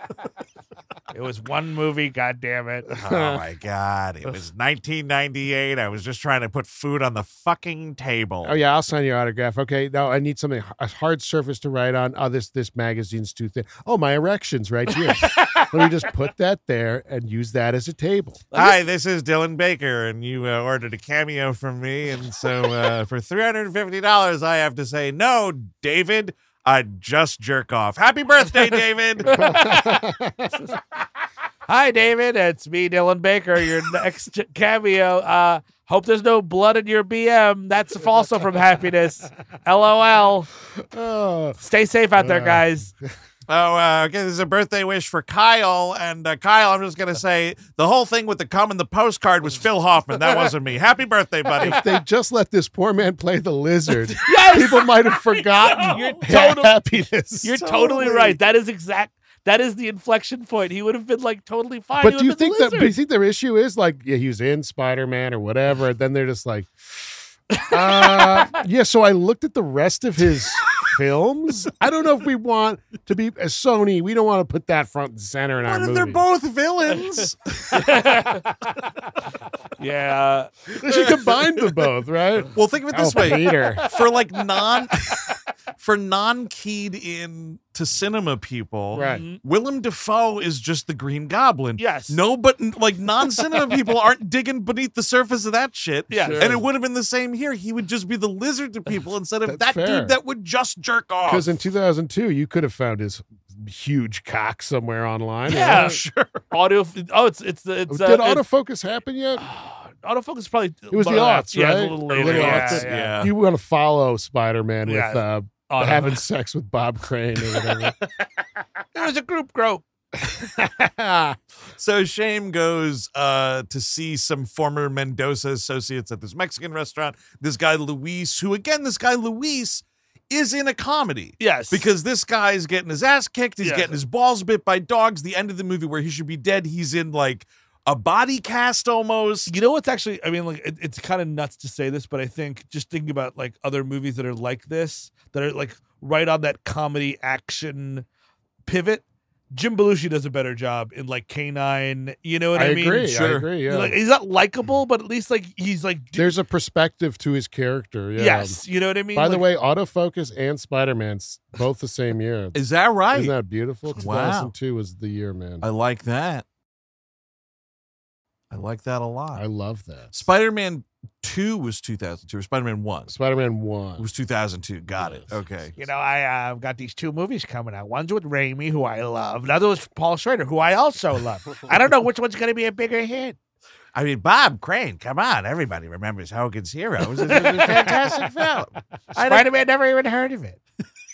It was one movie, God damn it. Oh, my God. It was 1998. I was just trying to put food on the fucking table. Oh yeah, I'll sign your autograph. Okay, now I need something, a hard surface to write on. Oh, this magazine's too thin. Oh, my erection's right here. Let me just put that there and use that as a table. Hi, this is Dylan Baker, and you ordered a cameo from me, and so for $350, I have to say, no, David, I just jerk off. Happy birthday, David. Hi, David. It's me, Dylan Baker, your next cameo. Hope there's no blood in your BM. That's also from Happiness. LOL. Oh, Stay safe out there, guys. Okay, this is a birthday wish for Kyle. And Kyle, I'm just going to say the whole thing with the cum and the postcard was Phil Hoffman. That wasn't me. Happy birthday, buddy. if they just let this poor man play the lizard, Yes! people might have forgotten You're totally- Happiness. You're totally right. That is the inflection point. He would have been like totally fine. But do you think their issue is like, yeah, he was in Spider-Man or whatever, and then they're just like, yeah, so I looked at the rest of his films. I don't know if we want to be as Sony. We don't want to put that front and center in our What if movie. they're both villains? Yeah. They should combine them both, right? Well, think of it this way. Peter. For for non-keyed in to cinema people, Right. Willem Dafoe is just the Green Goblin. Yes. No, but like non-cinema people aren't digging beneath the surface of that shit. Yes. Sure. And it would have been the same here. He would just be the lizard to people instead of That's that fair. dude that would just jerk off. Because in 2002, you could have found his huge cock somewhere online. Yeah, right? sure. Audio. Oh, it's Did autofocus happen yet? autofocus probably. It was the aughts, Yeah, right? it's a little later. Little yeah, aughts. yeah. You want to follow Spider-Man with Auto. having sex with Bob Crane or whatever. It was a group grope. So Shame goes to see some former Mendoza associates at this Mexican restaurant. This guy Luis, who again, is in a comedy. Yes, Because this guy's getting his ass kicked. He's Yes. getting his balls bit by dogs. The end of the movie where he should be dead, he's in like a body cast almost. you know what's actually, I mean, like it's kind of nuts to say this, but I think just thinking about like other movies that are like this, that are like right on that comedy action pivot, Jim Belushi does a better job in like K-9. You know what I, mean? agree. I Sure. agree. Yeah. Like, he's not likable, but at least like he's like There's a perspective to his character. Yeah. yes, you know what I mean. By the Like, way, autofocus and Spider-Man's both the same year. Is that right? Isn't that beautiful? Wow. 2002 was the year, man. I like that. I like that a lot. I love that. Spider-Man 2 was 2002, or Spider-Man 1 Spider-Man 1. was 2002. Got it. Yes. Okay. you know, I got these two movies coming out. One's with Raimi, who I love. Another was Paul Schrader, who I also love. I don't know which one's going to be a bigger hit. I mean, Bob Crane, come on. Everybody remembers Hogan's Heroes. It's a fantastic film. Spider-Man never even heard of it.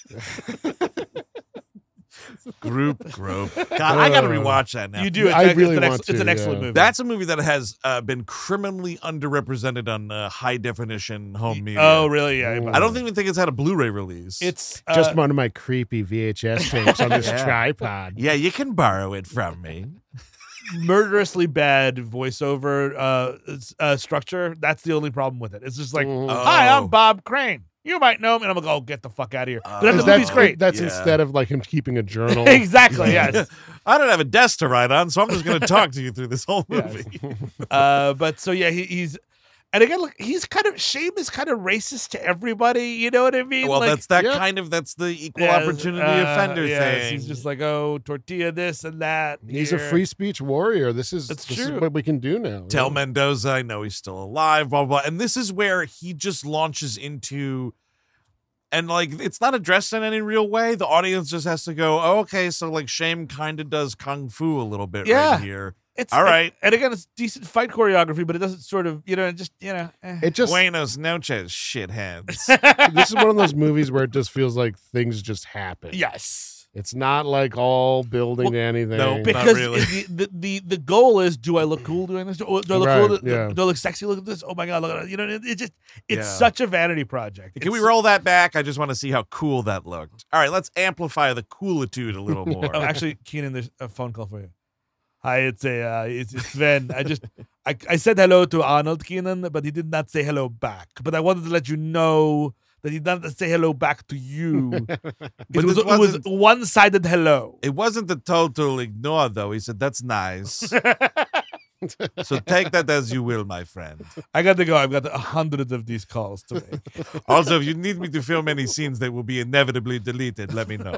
Group. God, I got to rewatch that now. You do. I really want It's an to, excellent yeah. movie. That's a movie that has been criminally underrepresented on high definition home media. Oh, really? Yeah. Ooh. I don't even think it's had a Blu-ray release. It's Just one of my creepy VHS tapes on this Yeah. tripod. Yeah, you can borrow it from me. murderously bad voiceover structure. That's the only problem with it. It's just like, Mhm. hi, Oh. I'm Bob Crane. You might know me. And I'm like, oh, get the fuck out of here. But then Is the movie's great. That's Yeah. instead of like him keeping a journal. Exactly, yes. I don't have a desk to write on, so I'm just going to talk to you through this whole Yes. movie. But so, yeah, he's... And again, look, Shame is kind of racist to everybody. You know what I mean? Well, Like, that's the equal yes, opportunity offender yes, thing. He's just like, oh, tortilla this and that. He's a here. free speech warrior. This That's is true. what we can do now. Tell Yeah. Mendoza, I know he's still alive, blah, blah, blah. And this is where he just launches into, and like, it's not addressed in any real way. The audience just has to go, oh, okay, so like Shame kind of does Kung Fu a little bit Yeah. right here. It's All right. And again, it's decent fight choreography, but it doesn't sort of, just. It just Buenos noches, shitheads. this is one of those movies where it just feels like things just happen. Yes. It's not like all building to anything. no, Not Because really. the goal is, do I look cool doing this? Do I look Right, cool? yeah. Do I look sexy? Look at this. Oh my God. Look at it. It's Yeah. such a vanity project. Can we It's- roll that back? I just want to see how cool that looked. All right, let's amplify the coolitude a little more. Oh, actually, Keenan, there's a phone call for you. Hi, it's Sven. I said hello to Arnold Keenan, but he did not say hello back. But I wanted to let you know that he did not say hello back to you. But it was this wasn't- one-sided hello. It wasn't a total ignore, though. He said, that's nice. So take that as you will, my friend. I got to go. I've got hundreds of these calls to make. Also, if you need me to film any scenes that will be inevitably deleted, let me know.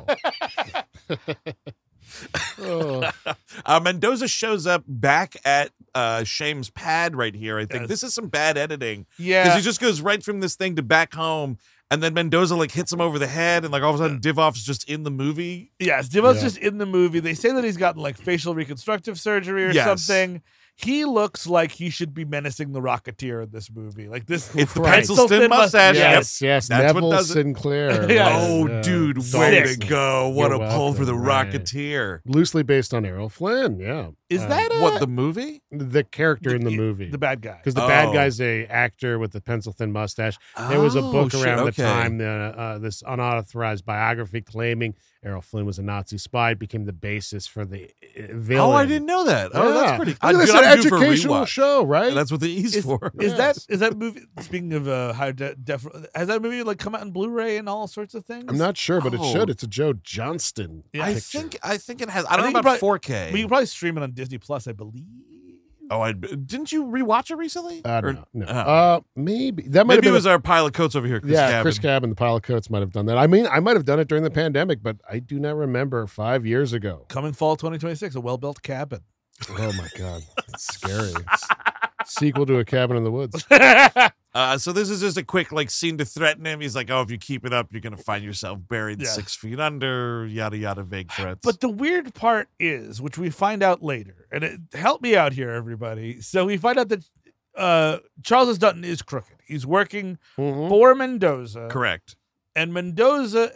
Oh. Mendoza shows up back at Shame's pad right here. I think Yes. this is some bad editing. Yeah. Because he just goes right from this thing to back home, and then Mendoza like hits him over the head, and like all of a sudden Divoff's just in the movie. Yes, Divo's Yeah. just in the movie. They say that he's gotten like facial reconstructive surgery or Yes. something. He looks like he should be menacing the Rocketeer in this movie. Like this, It's the Right. pencil thin mustache. Yes, yes. That's what Neville does it. Sinclair. Yes. Oh, Yeah. dude, Sick. way to go. What You're a pull for the welcome, right. Rocketeer. Loosely based on Errol Flynn, yeah. Is that What, the movie? The character in the movie. the bad guy? Because the bad Oh. guy's a actor with the pencil thin mustache. There was a book shit, around okay. the time, this unauthorized biography claiming Errol Flynn was a Nazi spy, became the basis for the villain. Oh, I didn't know that. Oh, that's Yeah. pretty I think dude, that's an I'm due for a educational rewatch. show, right? That's what the E's for. Is Yes. that movie? Speaking of high def, has that movie like come out in Blu-ray and all sorts of things? I'm not sure, but it Oh. should. It's a Joe Johnston. Yeah. I picture. think it has. I don't think know you about probably- 4K. But you can probably stream it on Disney Plus, I believe. Oh, didn't you rewatch it recently? No. Maybe that might have Maybe been. it was our pile of coats over here. Chris Cabin. Chris Cabin, the pile of coats might have done that. I mean, I might have done it during the pandemic, but I do not remember 5 years ago. Coming fall 2026, a well-built cabin. Oh my God, it's scary. It's sequel to A Cabin in the Woods. So this is just a quick scene to threaten him. He's like, "Oh, if you keep it up, you're gonna find yourself buried 6 feet under." Yada yada, vague threats. But the weird part is, which we find out later, and it help me out here, everybody. So we find out that Charles S. Dutton is crooked. He's working for Mendoza. Correct. And Mendoza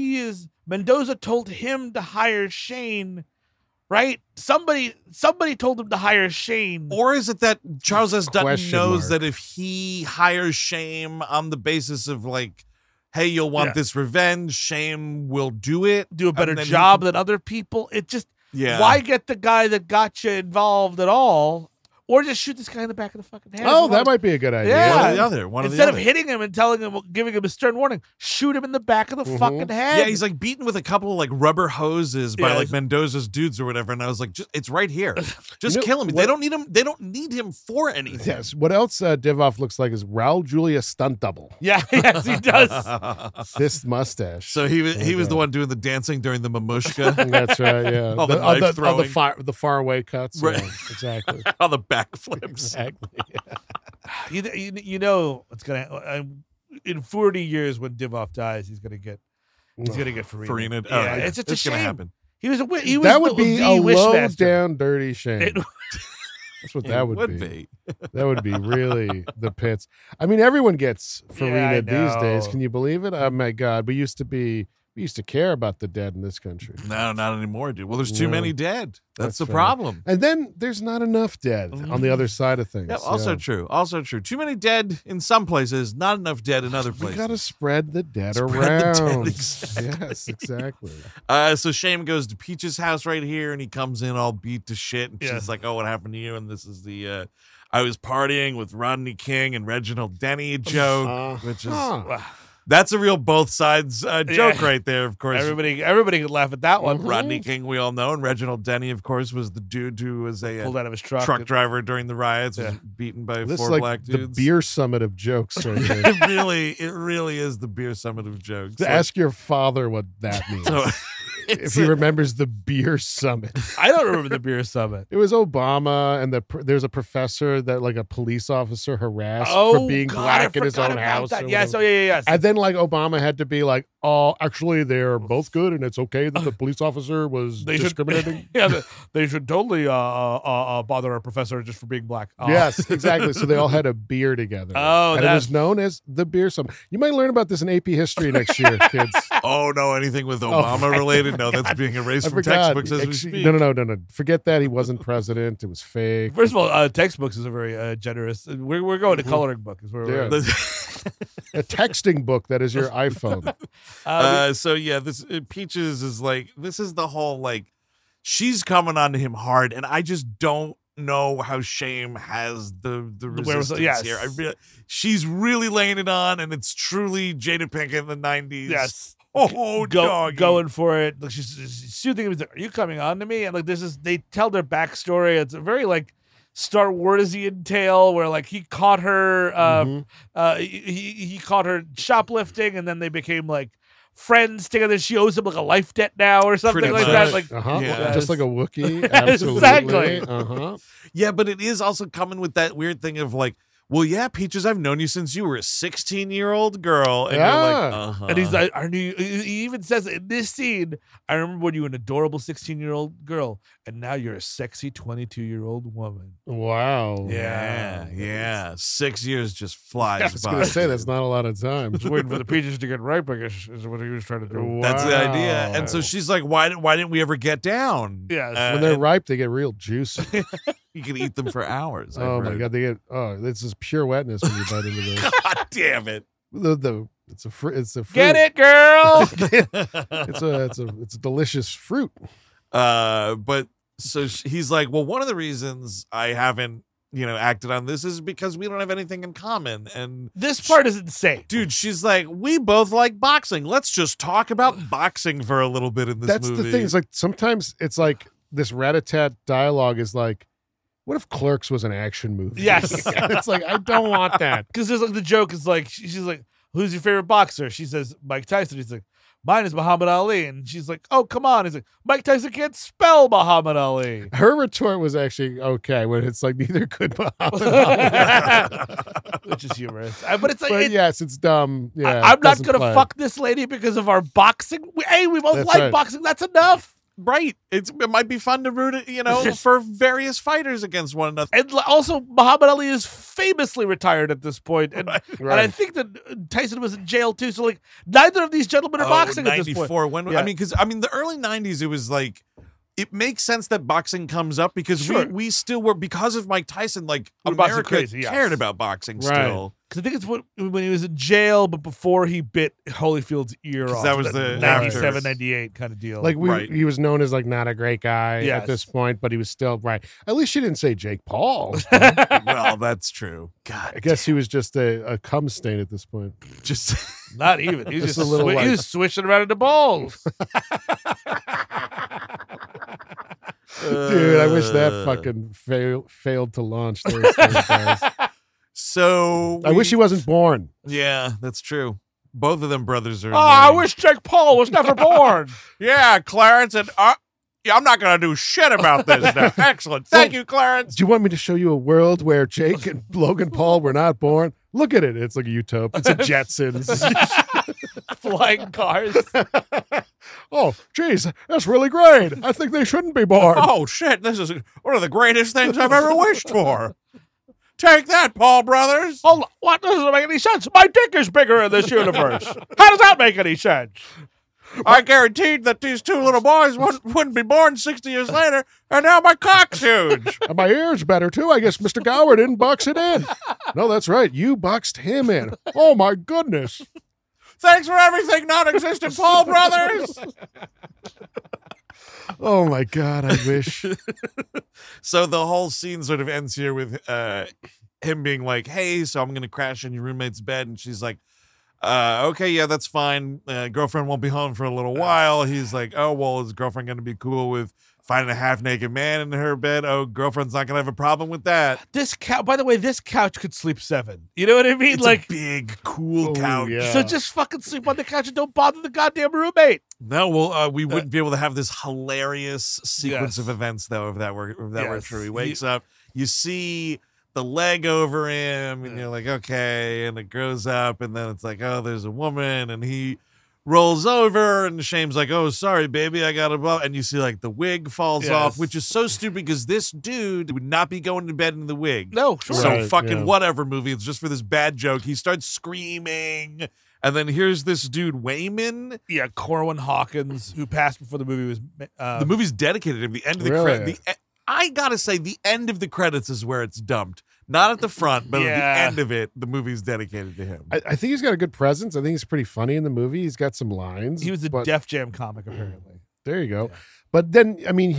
told him to hire Shane. Right? Somebody told him to hire Shane. Or is it that Charles S. Dutton knows mark. that if he hires Shane on the basis of hey, you'll want this revenge, Shane will do it. Do a better job than other people. It just, why get the guy that got you involved at all? Or just shoot this guy in the back of the fucking head. Oh, that might be a good idea. Yeah. One or the other. Instead of hitting him and telling him, giving him a stern warning, shoot him in the back of the fucking head. Yeah, he's beaten with a couple of rubber hoses by Mendoza's dudes or whatever, and I was like, it's right here. Just kill him. They don't need him. They don't need him for anything. Yes. What else Divoff looks like is Raul Julia stunt double. Yeah, yes, he does. This mustache. So he was the one doing the dancing during the mamushka. That's right. Yeah. All the knife throwing. The far away cuts. Right. Yeah, exactly. All the backflips. Exactly. Yeah. You know it's gonna in 40 years when Divoff dies, he's gonna get Farina. Yeah, it's just a shame. Gonna happen. He was that would be a low down dirty shame. That's what that would be. That would be really the pits. I mean, everyone gets Farina these days. Can you believe it? Oh my God, we used to care about the dead in this country. No, not anymore, dude. Well, there's too many dead. That's the problem. And then there's not enough dead on the other side of things. Yeah, also true. Also true. Too many dead in some places, not enough dead in other places. We got to spread the dead around. The dead, exactly. Yes, exactly. So Shane goes to Peach's house right here, and he comes in all beat to shit. And she's like, "Oh, what happened to you?" And this is the I was partying with Rodney King and Reginald Denny joke, which is... That's a real both sides joke right there, of course. Everybody could laugh at that one. Rodney King, we all know, and Reginald Denny, of course, was the dude who was a pulled out of his truck driver during the riots, was beaten by this 4 black dudes. The beer summit of jokes. Right here. It really is the beer summit of jokes. Ask your father what that means. If he remembers the beer summit. I don't remember the beer summit. It was Obama, and there's a professor that a police officer harassed for being black in his own house. Yes, yes. And then Obama had to be like, "Oh, actually, they're both good, and it's okay that the police officer was discriminating." They should totally bother a professor just for being black. Yes, exactly. So they all had a beer together. And it was known as the beer summit. You might learn about this in AP history next year, kids. Oh no, anything with Obama related? No, that's being erased from textbooks as we speak. No. Forget that. He wasn't president. It was fake. First of all, textbooks is a very generous. We're going to coloring book. Is where we're a texting book that is your iPhone. This Peaches is this is the whole she's coming on to him hard, and I just don't know how Shame has the resistance here. She's really laying it on, and it's truly Jada Pinkett in the 90s. Yes. Going for it. She's soothing him. Are you coming on to me? And they tell their backstory. It's a very Star Warsian tale where he caught her. He caught her shoplifting, and then they became friends together. She owes him a life debt now or something pretty like much. that. Just like a Wookiee. Absolutely. Exactly. Yeah, but it is also coming with that weird thing of well, yeah, Peaches, I've known you since you were a 16-year-old girl. And you're And he's like, he even says in this scene, I remember when you were an adorable 16-year-old girl, and now you're a sexy 22-year-old woman. Wow. Yeah. 6 years just flies by. I was going to say, that's not a lot of time. Just waiting for the peaches to get ripe, I guess, is what he was trying to do. Wow. That's the idea. And so she's like, why didn't we ever get down? Yeah. When they're ripe, they get real juicy. You can eat them for hours. My God, this is pure wetness when you bite into this. God damn it! It's a fruit. Get it, girl. it's a delicious fruit. But so he's like, well, one of the reasons I haven't acted on this is because we don't have anything in common. And this part is insane, dude. She's like, we both like boxing. Let's just talk about boxing for a little bit in this movie. That's the thing. It's sometimes it's this rat-a-tat dialogue is What if Clerks was an action movie? Yes. It's like, I don't want that. Because there's like the joke is like she's like, who's your favorite boxer? She says Mike Tyson. He's like, mine is Muhammad Ali. And she's like, oh, come on. He's like, Mike Tyson can't spell Muhammad Ali. Her retort was actually okay when it's like neither could Muhammad Ali. Which is humorous. But it's like, But yes, it's dumb. Yeah, I'm not doesn't going to play. fuck this lady because of our boxing. We both That's like right. boxing. That's enough. Right. It might be fun to root it, for various fighters against one another. And also, Muhammad Ali is famously retired at this point. And, Right. and I think that Tyson was in jail too. So, like, neither of these gentlemen are boxing at this point. 94. When Yeah. because the early 90s, it was like, it makes sense that boxing comes up because Sure. we still were, because of Mike Tyson, like We're boxing America crazy, yes. cared about boxing Right. still. Because I think it's when he was in jail, but before he bit Holyfield's ear 'Cause off. that was the 97, after. 98 kind of deal. Like Right. he was known as like not a great guy Yes. at this point, but he was still right. At least she didn't say Jake Paul. Well, that's true. God, I guess he was just a cum stain at this point. just not even. He was Just just a little he like- was swishing around in the balls. Dude, I wish that fucking failed to launch. Those guys. So I wish he wasn't born. Yeah, that's true. Both of them brothers are. Oh, I annoying. wish Jake Paul was never born. Yeah, Clarence, and yeah, I'm not gonna do shit about this now. Excellent, thank you, Clarence. Do you want me to show you a world where Jake and Logan Paul were not born? Look at it. It's like a utopia. It's a Jetsons. Flying cars. Oh, geez, that's really great. I think they shouldn't be born. Oh shit, this is one of the greatest things I've ever wished for. Take that, Paul Brothers. Hold on. What? That doesn't make any sense. My dick is bigger in this universe. How does that make any sense? I guaranteed that these two little boys wouldn't be born 60 years later, and now my cock's huge. And my ear's better, too. I guess Mr. Gower didn't box it in. No, that's right. You boxed him in. Oh, my goodness. Thanks for everything, non-existent Paul Brothers. Oh, my God, I wish. So the whole scene sort of ends here with him being like, hey, so I'm going to crash in your roommate's bed. And she's like, okay, yeah, that's fine. Girlfriend won't be home for a little while. He's like, oh, well, is girlfriend going to be cool with finding a half-naked man in her bed? Oh, girlfriend's not going to have a problem with that. This couch, by the way, this couch could sleep 7. You know what I mean? It's like, a big, cool Oh, couch. yeah. so just fucking sleep on the couch and don't bother the goddamn roommate. No, well, we wouldn't be able to have this hilarious sequence Yes. of events, though, if that were Yes. true. He wakes up, you see the leg over him, and you're like, okay, and it grows up, and then it's like, oh, there's a woman, and he rolls over, and Shame's like, oh, sorry, baby, I got a ball, and you see like the wig falls Yes. off, which is so stupid because this dude would not be going to bed in the wig. No, sure. So Right, fucking yeah. whatever movie. It's just for this bad joke. He starts screaming, and then here's this dude Wayman. Yeah, Corwin Hawkins, who passed before the movie was. The movie's dedicated to him. The end of the Really? credit. I gotta say, the end of the credits is where it's dumped. Not at the front, but at Yeah. the end of it, the movie's dedicated to him. I think he's got a good presence. I think he's pretty funny in the movie. He's got some lines. He was a but- Def Jam comic, apparently. There you go. Yeah. But then, I mean,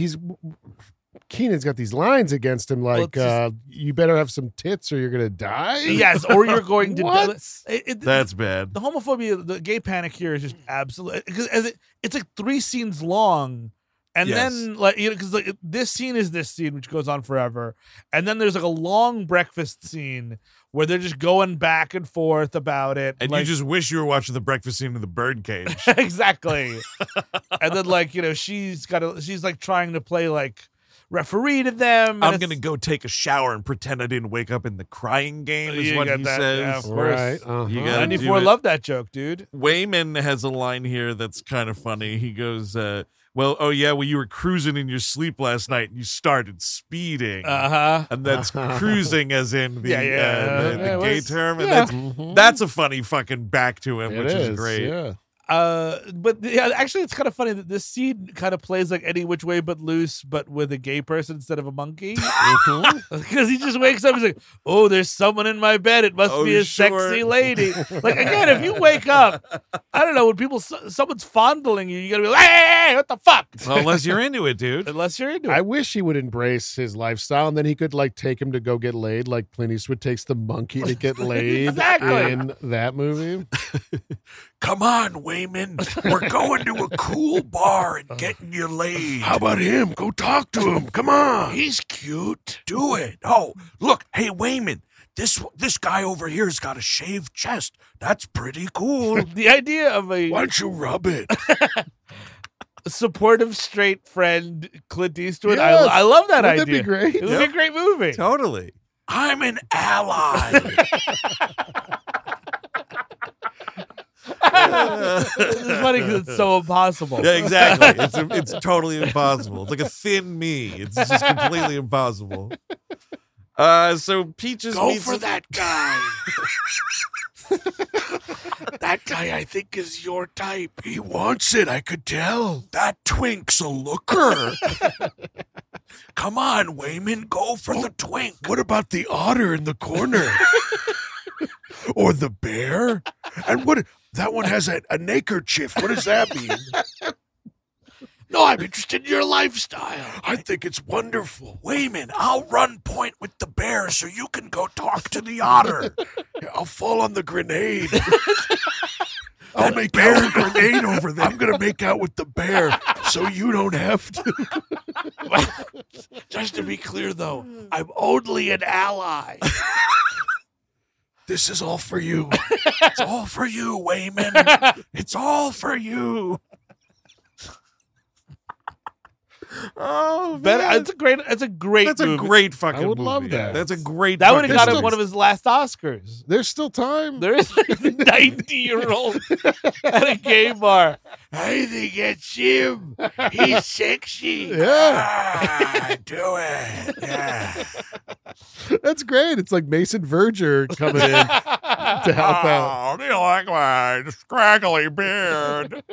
Keenan's got these lines against him like, it's you better have some tits or you're going to die. Yes, or you're going to. What? That's bad. The homophobia, the gay panic here is just absolute. Because it's like 3 scenes long, and Yes. then like because like this scene is this scene which goes on forever, and then there's like a long breakfast scene where they're just going back and forth about it, And like, you just wish you were watching the breakfast scene in the birdcage. exactly. And then like she's like trying to play like referee to them. and I'm it's- gonna go take a shower and pretend I didn't wake up in the crying game, is You what got he that, yeah, says. of course. Right. Uh-huh. You gotta 94 do it. love that joke, dude. Wayman has a line here that's kind of funny. He goes, well, you were cruising in your sleep last night and you started speeding. Uh-huh. And that's cruising as in the, Yeah, yeah. the Yeah, it gay was- term. And yeah. that's a funny fucking back to him, It which is great. Yeah. But yeah, actually, it's kind of funny that this scene kind of plays like Any Which Way But Loose, but with a gay person instead of a monkey. Because he just wakes up, he's like, "Oh, there's someone in my bed. It must Oh, be a sure. sexy lady." Like again, if you wake up, I don't know, when someone's fondling you, you gotta be like, "Hey, what the fuck?" Well, unless you're into it, dude. Unless you're into I it. wish he would embrace his lifestyle and then he could like take him to go get laid like Clint Eastwood takes the monkey to get laid Exactly. in that movie. Come on, Wayman. We're going to a cool bar and getting you laid. How about him? Go talk to him. Come on. He's cute. Do it. Oh, look. Hey, Wayman. This guy over here's got a shaved chest. That's pretty cool. The idea of Why don't you rub it? a supportive straight friend Clint Eastwood. Yes. I love that Wouldn't idea. that be great? It would be a great movie. Totally. I'm an ally. It's funny because it's so impossible. Yeah, exactly. It's totally impossible. It's like a thin me. It's just completely impossible. So Peaches Go meets for that guy. That guy, I think, is your type. He wants it, I could tell. That twink's a looker. Come on, Wayman, go for the twink. What about the otter in the corner? Or the bear? And what? That one has a neckerchief. What does that mean? No, I'm interested in your lifestyle. I think it's wonderful. Wayman, I'll run point with the bear so you can go talk to the otter. I'll fall on the grenade. I'll make bear grenade over there. I'm going to make out with the bear so you don't have to. Just to be clear, though, I'm only an ally. This is all for you. It's all for you, Wayman. It's all for you. Oh, But man. it's a great That's a movie. great fucking I would movie. love that. That's a great That would have got fucking him movie. one of his last Oscars. There's still time. There is a 90-year-old at a gay bar. I think it's him. He's sexy. Yeah. Do it. Yeah. That's great. It's like Mason Verger coming in to help out. Oh, do you like my scraggly beard?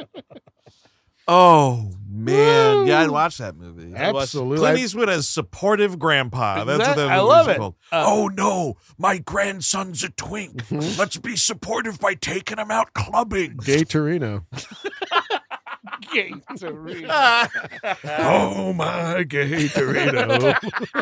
Oh man, yeah, I'd watch that movie. Absolutely. Clint Eastwood as supportive grandpa. That's what that I movie love is it. called. Oh no, my grandson's a twink. Let's be supportive by taking him out clubbing. Gay Torino. Gay Torino. Oh my gay Torino.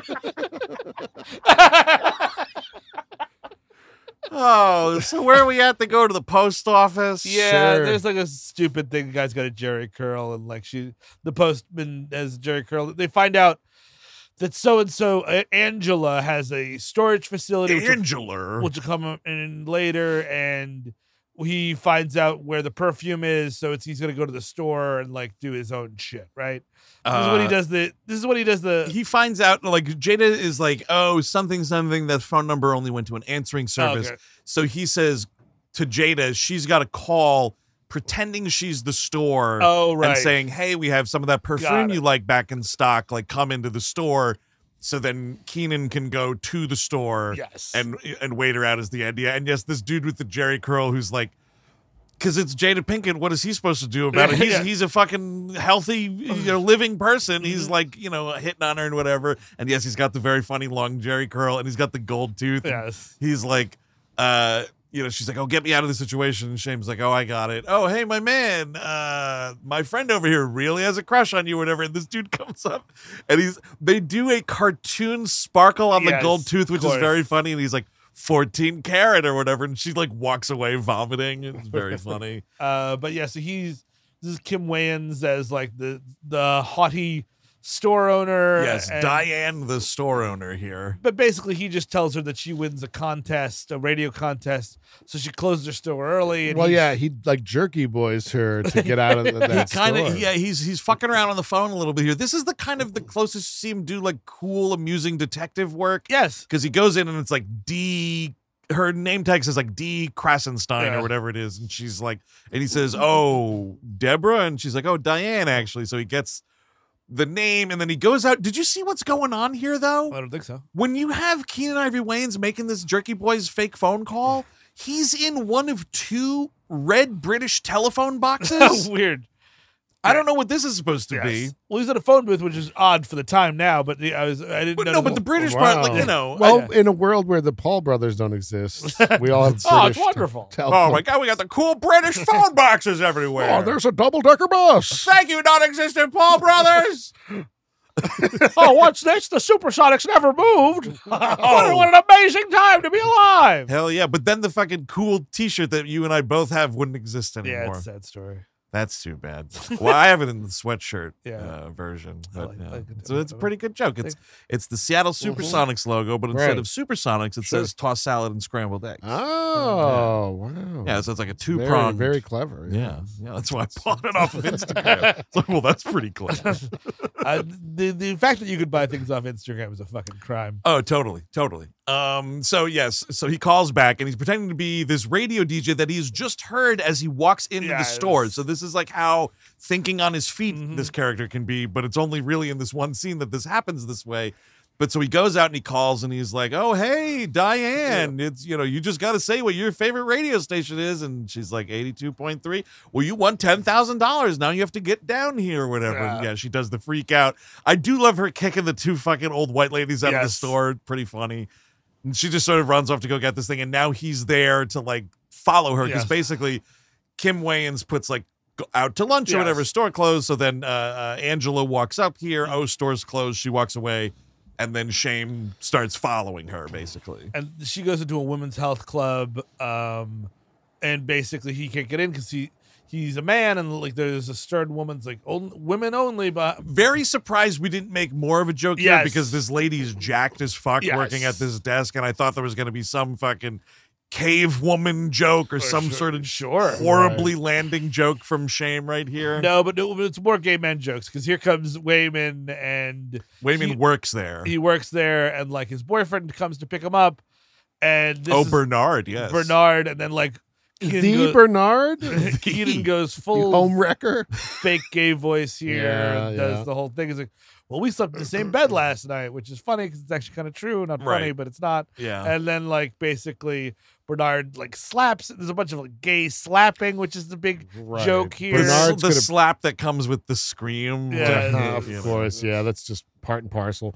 Oh, so where are we at to go to the post office? Yeah, Sure. there's like a stupid thing. The guy's got a Jerry curl, and like the postman has Jerry curl. They find out that so and so Angela has a storage facility, which will come in later, and he finds out where the perfume is. So he's gonna go to the store and like do his own shit, right? This is what he does. This is what he does. He finds out like Jada is like, oh, something. That phone number only went to an answering service. Okay. So he says to Jada, she's got to call, pretending she's the store. Oh, right. And saying, hey, we have some of that perfume you like back in stock. Like, come into the store. So then Keenan can go to the store. Yes. And wait her out as the idea. And yes, this dude with the Jerry curl who's like, because it's Jada Pinkett. What is he supposed to do about it? He's a fucking healthy, living person. He's like, hitting on her and whatever. And yes, he's got the very funny long Jerry curl, and he's got the gold tooth. Yes. He's like, she's like, oh, get me out of this situation. And Shame's like, oh, I got it. Oh, hey, my man, my friend over here really has a crush on you or whatever. And this dude comes up, and they do a cartoon sparkle on the gold tooth, which is very funny. And he's like, 14 karat or whatever, and she like walks away vomiting. It's very funny. But yeah, so this is Kim Wayans as like the haughty store owner. Yes, Diane, the store owner here. But basically, he just tells her that she wins a radio contest, so she closes her store early. And he like jerky boys her to get out of that store. He's fucking around on the phone a little bit here. This is the closest you see him do like cool, amusing detective work. Yes, because he goes in and it's like her name tag says like D. Krasenstein or whatever it is, and she's like, and he says, "Oh, Deborah," and she's like, "Oh, Diane," actually. So he gets the name, and then he goes out. Did you see what's going on here, though? I don't think so. When you have Keenen Ivory Wayans making this Jerky Boys fake phone call, he's in one of two red British telephone boxes. Weird. I don't know what this is supposed to be. Well, he's at a phone booth, which is odd for the time now. But I didn't know. No, but the British part, like Well, in a world where the Paul brothers don't exist, we all have. It's wonderful. Oh my God, we got the cool British phone boxes everywhere. Oh, there's a double-decker bus. Thank you, non-existent Paul brothers. Oh, what's this? The Supersonics never moved. What an amazing time to be alive. Hell yeah. But then the fucking cool t-shirt that you and I both have wouldn't exist anymore. Yeah, it's a sad story. That's too bad. Well, I have it in the sweatshirt Yeah. version. I But, like- yeah. I like it. So it's a pretty good joke. It's the Seattle Supersonics logo, but instead Right. of Supersonics, it says toss salad and scrambled eggs. Oh, wow. Yeah, so it's like a Very, two-pronged. very clever. Yeah, that's why I bought it off of Instagram. It's like, well, that's pretty clever. The fact that you could buy things off Instagram is a fucking crime. Oh, totally. So yes, so he calls back and he's pretending to be this radio DJ that he's just heard as he walks into the store. So this is like how thinking on his feet this character can be, but it's only really in this one scene that this happens this way. But so he goes out and he calls and he's like, "Oh, hey, Diane, it's, you just got to say what your favorite radio station is." And she's like, 82.3. Well, you won $10,000. Now you have to get down here or whatever. Yeah, she does the freak out. I do love her kicking the two fucking old white ladies out of the store. Pretty funny. And she just sort of runs off to go get this thing. And now he's there to like follow her because basically Kim Wayans puts like out to lunch or whatever, store closed. So then Angela walks up here. Oh, store's closed. She walks away. And then Shame starts following her, basically. And she goes into a women's health club, and basically he can't get in because he's a man, and like there's a stern woman's like women only. But very surprised we didn't make more of a joke here because this lady's jacked as fuck working at this desk, and I thought there was going to be some fucking cave woman joke or some sort of horribly landing joke from Shame right here. No, but it's more gay men jokes because here comes Wayman, and Wayman works there. He works there, and like his boyfriend comes to pick him up, and Bernard, yes, Bernard, and then like Bernard. Keaton goes full home wrecker, fake gay voice here, and does the whole thing. Is like, well, we slept in the same bed last night, which is funny because it's actually kind of true, not funny, but it's not. Yeah, and then like basically Bernard like slaps. There's a bunch of like gay slapping, which is the big joke here. Bernard's the slap that comes with the scream. Yeah, of course. Yeah, that's just part and parcel.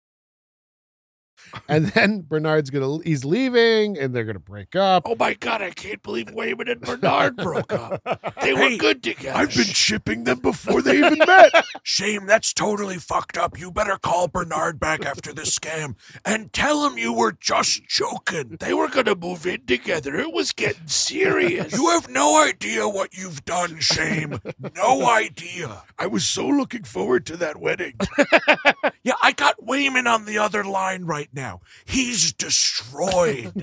And then he's leaving and they're gonna break up. Oh my God, I can't believe Wayman and Bernard broke up. They were good together. I've been shipping them before they even met. Shame, that's totally fucked up. You better call Bernard back after this scam and tell him you were just joking. They were gonna move in together. It was getting serious. You have no idea what you've done, Shame. No idea. I was so looking forward to that wedding. Yeah, I got Wayman on the other line right now. He's destroyed.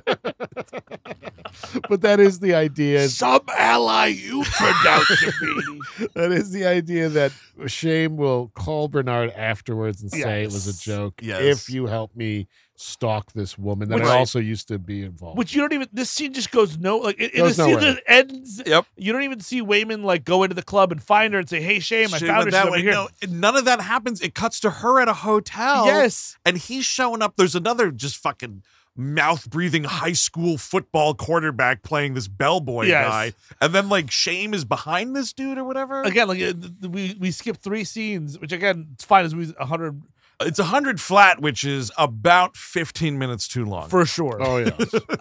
But that is the idea. Some ally you turned out to be. That is the idea that Shame will call Bernard afterwards and say it was a joke. Yes. If you help me stalk this woman that I also used to be involved. Which you don't even. This scene just goes Goes the scene nowhere. just ends. Yep. You don't even see Wayman like go into the club and find her and say, "Hey, Shame, I found her. She's over here." No, none of that happens. It cuts to her at a hotel. Yes. And he's showing up. There's another just fucking mouth-breathing high school football quarterback playing this bellboy guy. And then like Shame is behind this dude or whatever. Again, like we skipped 3 scenes, which again, it's fine as we 100 It's 100 flat, which is about 15 minutes too long. for sure. Oh yeah.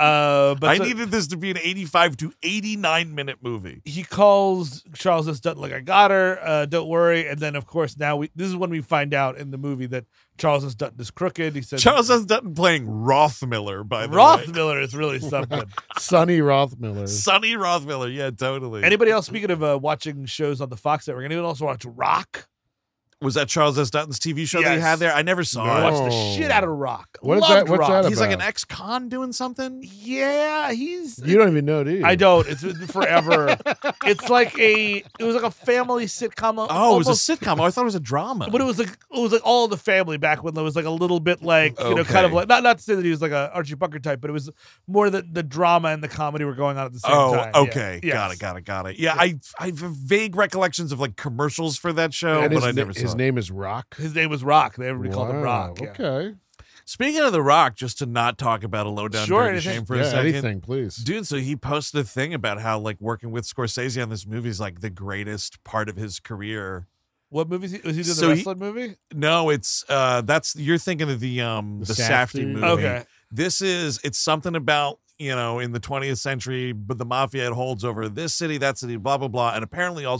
But I needed this to be an 85 to 89 minute movie. he calls Charles S. Dutton like, "I got her. Don't worry." And then, of course, now this is when we find out in the movie that Charles S. Dutton is crooked. He said Charles S. Dutton playing Rothmiller, by the way. Rothmiller is really something. Sonny Rothmiller. Sonny Rothmiller, yeah, totally. Anybody else, speaking of watching shows on the Fox Network, anyone else watch Rock? Was that Charles S. Dutton's TV show that he Yes. had there? I never saw I it. watched the shit out of Rock. What is Loved that? What's Rock. that He's like about? an ex-con doing something? Yeah, he's. You don't even know, do you? I don't. It's been forever. It's like it was like a family sitcom. Oh, it was a sitcom. Oh, I thought it was a drama. But it was like all the family back when there was like a little bit like kind of Okay. like not to say that he was like a Archie Bunker type, but it was more that the drama and the comedy were going on at the same time. Okay. Yeah. Got it. Yeah, I have vague recollections of like commercials for that show, And but I his, never saw his it. name is Rock. His name was Rock. Everybody called him Rock. Yeah. Okay. Speaking of The Rock, just to not talk about a lowdown Sure, dirty anything. shame for a Yeah, second. anything, please. Dude, so he posted a thing about how like working with Scorsese on this movie is like the greatest part of his career. What movie was he doing? So The he- wrestling movie? No, it's you're thinking of the Safdie Safdie. movie. Okay. It's something about, in the 20th century, but the mafia it holds over this city, that city, blah blah blah, and apparently also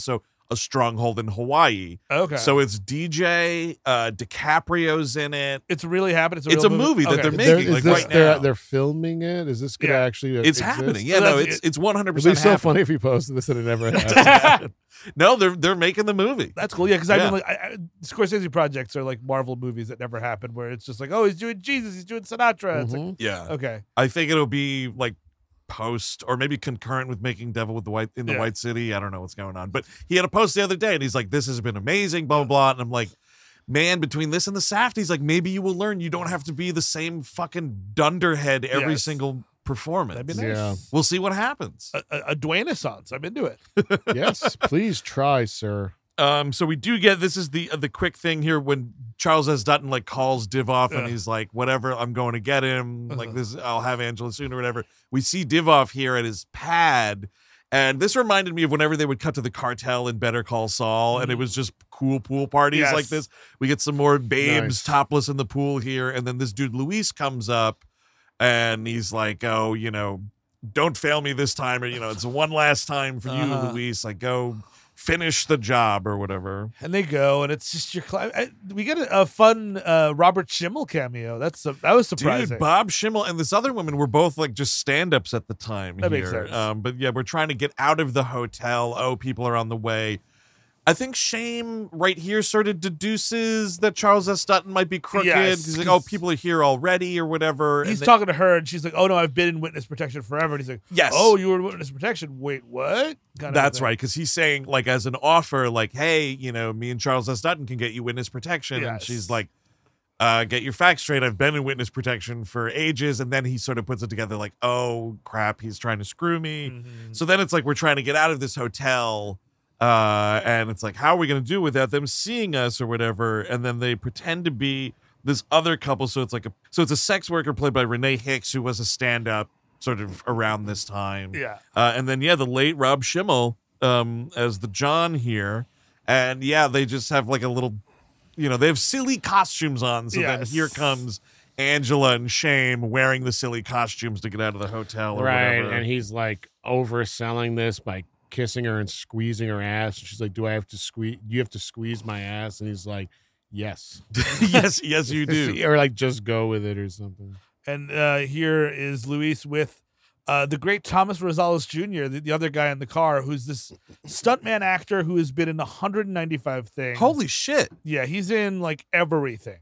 a stronghold in Hawaii. Okay. So it's DJ, DiCaprio's in it. It's really happening. It's a movie that they're making right now. They're filming it. Is this going to actually? It's exist? happening. Yeah, no, it's 100%. It'd be so funny if you posted this and it never happened. No, they're making the movie. That's cool. Yeah, because I mean, like, Scorsese projects are like Marvel movies that never happen, where it's just like, oh, he's doing Jesus, he's doing Sinatra. It's like, yeah. Okay. I think it'll be like post or maybe concurrent with making Devil with the White in the White City. I don't know what's going on, but he had a post the other day and he's like, this has been amazing, blah, blah, blah. And I'm like, man, between this and the Safdies, like maybe you will learn you don't have to be the same fucking dunderhead every single performance. That'd be nice. Yeah. We'll see what happens. A Dwayne-assance. I'm into it. Yes, please try, sir. So we do get, this is the quick thing here when Charles S. Dutton like calls Div off and he's like, whatever, I'm going to get him. Like this, I'll have Angela soon or whatever. We see Div off here at his pad. And this reminded me of whenever they would cut to the cartel in Better Call Saul, and it was just cool pool parties like this. We get some more babes topless in the pool here. And then this dude, Luis, comes up and he's like, oh, you know, don't fail me this time. Or, you know, it's one last time for you, Luis. Like, go finish the job or whatever. And they go, and it's just your we get a fun Robert Schimmel cameo. That was surprising. Dude, Bob Schimmel and this other woman were both like just stand-ups at the time. That here. makes sense. But yeah, we're trying to get out of the hotel. Oh, people are on the way. I think Shame right here sort of deduces that Charles S. Dutton might be crooked. Yes, he's like, oh, people are here already or whatever. He's talking to her, and she's like, oh, no, I've been in witness protection forever. And he's like, yes. Oh, you were in witness protection? Wait, what? That's right, because he's saying, like, as an offer, like, hey, you know, me and Charles S. Dutton can get you witness protection. Yes. And she's like, get your facts straight. I've been in witness protection for ages. And then he sort of puts it together like, oh, crap, he's trying to screw me. Mm-hmm. So then it's like we're trying to get out of this hotel. And it's like, how are we going to do without them seeing us or whatever? And then they pretend to be this other couple. So it's like it's a sex worker played by Renee Hicks, who was a stand-up sort of around this time. Yeah. And then, the late Rob Schimmel as the John here. And they just have like a little, you know, they have silly costumes on. So then here comes Angela and Shame wearing the silly costumes to get out of the hotel or whatever. And he's like overselling this by kissing her and squeezing her ass. And she's like, do you have to squeeze my ass? And he's like, yes. yes, you do. Or like, just go with it or something. And here is Luis with the great Thomas Rosales Jr., the other guy in the car, who's this stuntman actor who has been in 195 things. Holy shit. Yeah, he's in like everything.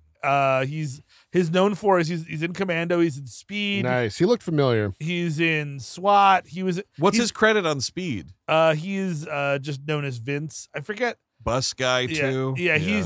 He's known for he's in Commando, he's in Speed. Nice. He looked familiar. He's in SWAT. What's his credit on Speed? He's just known as Vince. I forget. Bus guy too. Yeah, he's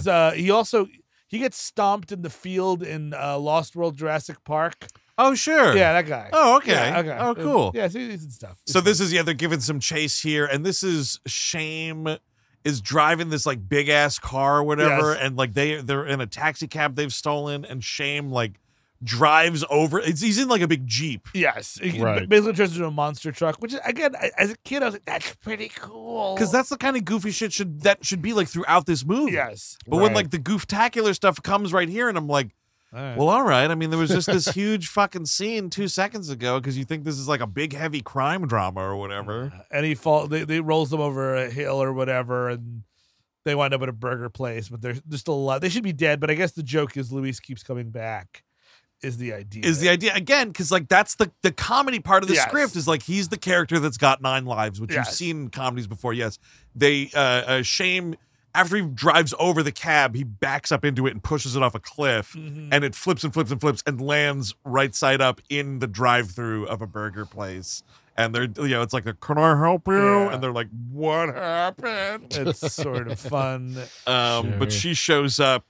he gets stomped in the field in Lost World Jurassic Park. Oh, sure. Yeah, that guy. Oh, okay. Yeah, okay. Oh, cool. Yeah, so he's in stuff. So this is, they're giving some chase here, and this is Shame is driving this like big ass car or whatever, and like they're in a taxi cab they've stolen, and Shame like drives over. He's in like a big Jeep. Yes. Right. Basically turns into a monster truck, which again, as a kid, I was like, that's pretty cool. Because that's the kind of goofy shit should be like throughout this movie. Yes. But when like the gooftacular stuff comes right here, and I'm like, well, all right. I mean, there was just this huge fucking scene 2 seconds ago because you think this is like a big, heavy crime drama or whatever. And they rolls them over a hill or whatever, and they wind up at a burger place, but they're still alive. They should be dead, but I guess the joke is Luis keeps coming back. Is the idea again, because like that's the comedy part of the script is like he's the character that's got 9 lives, which you've seen in comedies before. Yes, they Shame, after he drives over the cab, he backs up into it and pushes it off a cliff, and it flips and flips and flips and lands right side up in the drive-through of a burger place. And they're, it's like, can I help you? Yeah. And they're like, what happened? It's sort of fun. But she shows up,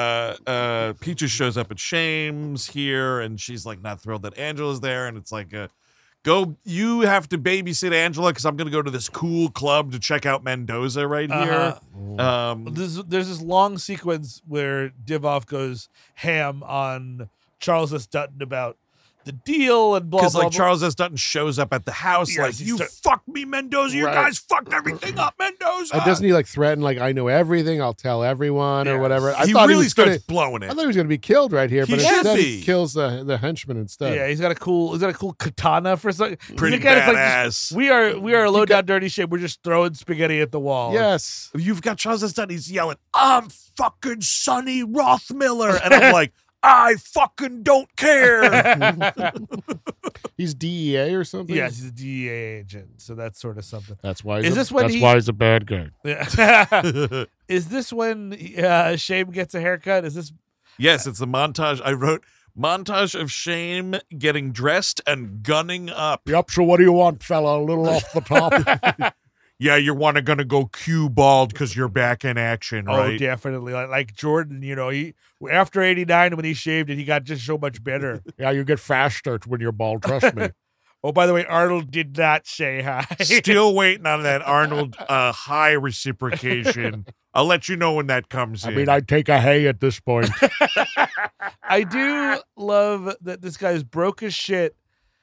Peaches shows up at Shame's here, and she's like not thrilled that Angela's there. And it's like, you have to babysit Angela because I'm going to go to this cool club to check out Mendoza right here. There's this long sequence where Divoff goes ham on Charles S. Dutton about the deal and blah, Because blah, like blah. Charles S. Dutton shows up at the house Yes, like, he's you start- fucked me, Mendoza. You Right. guys fucked everything up, Mendoza. And doesn't he like threaten like I know everything, I'll tell everyone or Yes. whatever? I he thought really was starts gonna, blowing it. I thought he was going to be killed right here, He but should instead be. he kills the henchman instead. Yeah, he's got a cool katana for something. Pretty Again, it's like badass. we are a low down dirty shape. We're just throwing spaghetti at the wall. Yes. You've got Charles S. Dutton. He's yelling, I'm fucking Sonny Rothmiller. And I'm like, I fucking don't care. He's DEA or something. Yes, he's a DEA agent, so that's sort of something. That's why. Is this when that's he- why he's a bad guy. Yeah. Is this when Shame gets a haircut? Is this? Yes, it's the montage. I wrote montage of Shame getting dressed and gunning up. Yep. So what do you want, fella? A little off the top. Yeah, you're gonna go cue bald because you're back in action, Oh, right? definitely. Like Jordan, he after '89 when he shaved it, he got just so much better. Yeah, you get faster when you're bald. Trust me. Oh, by the way, Arnold did not say hi. Still waiting on that Arnold high reciprocation. I'll let you know when that comes I in. mean, I'd take a hay at this point. I do love that this guy's broke as shit.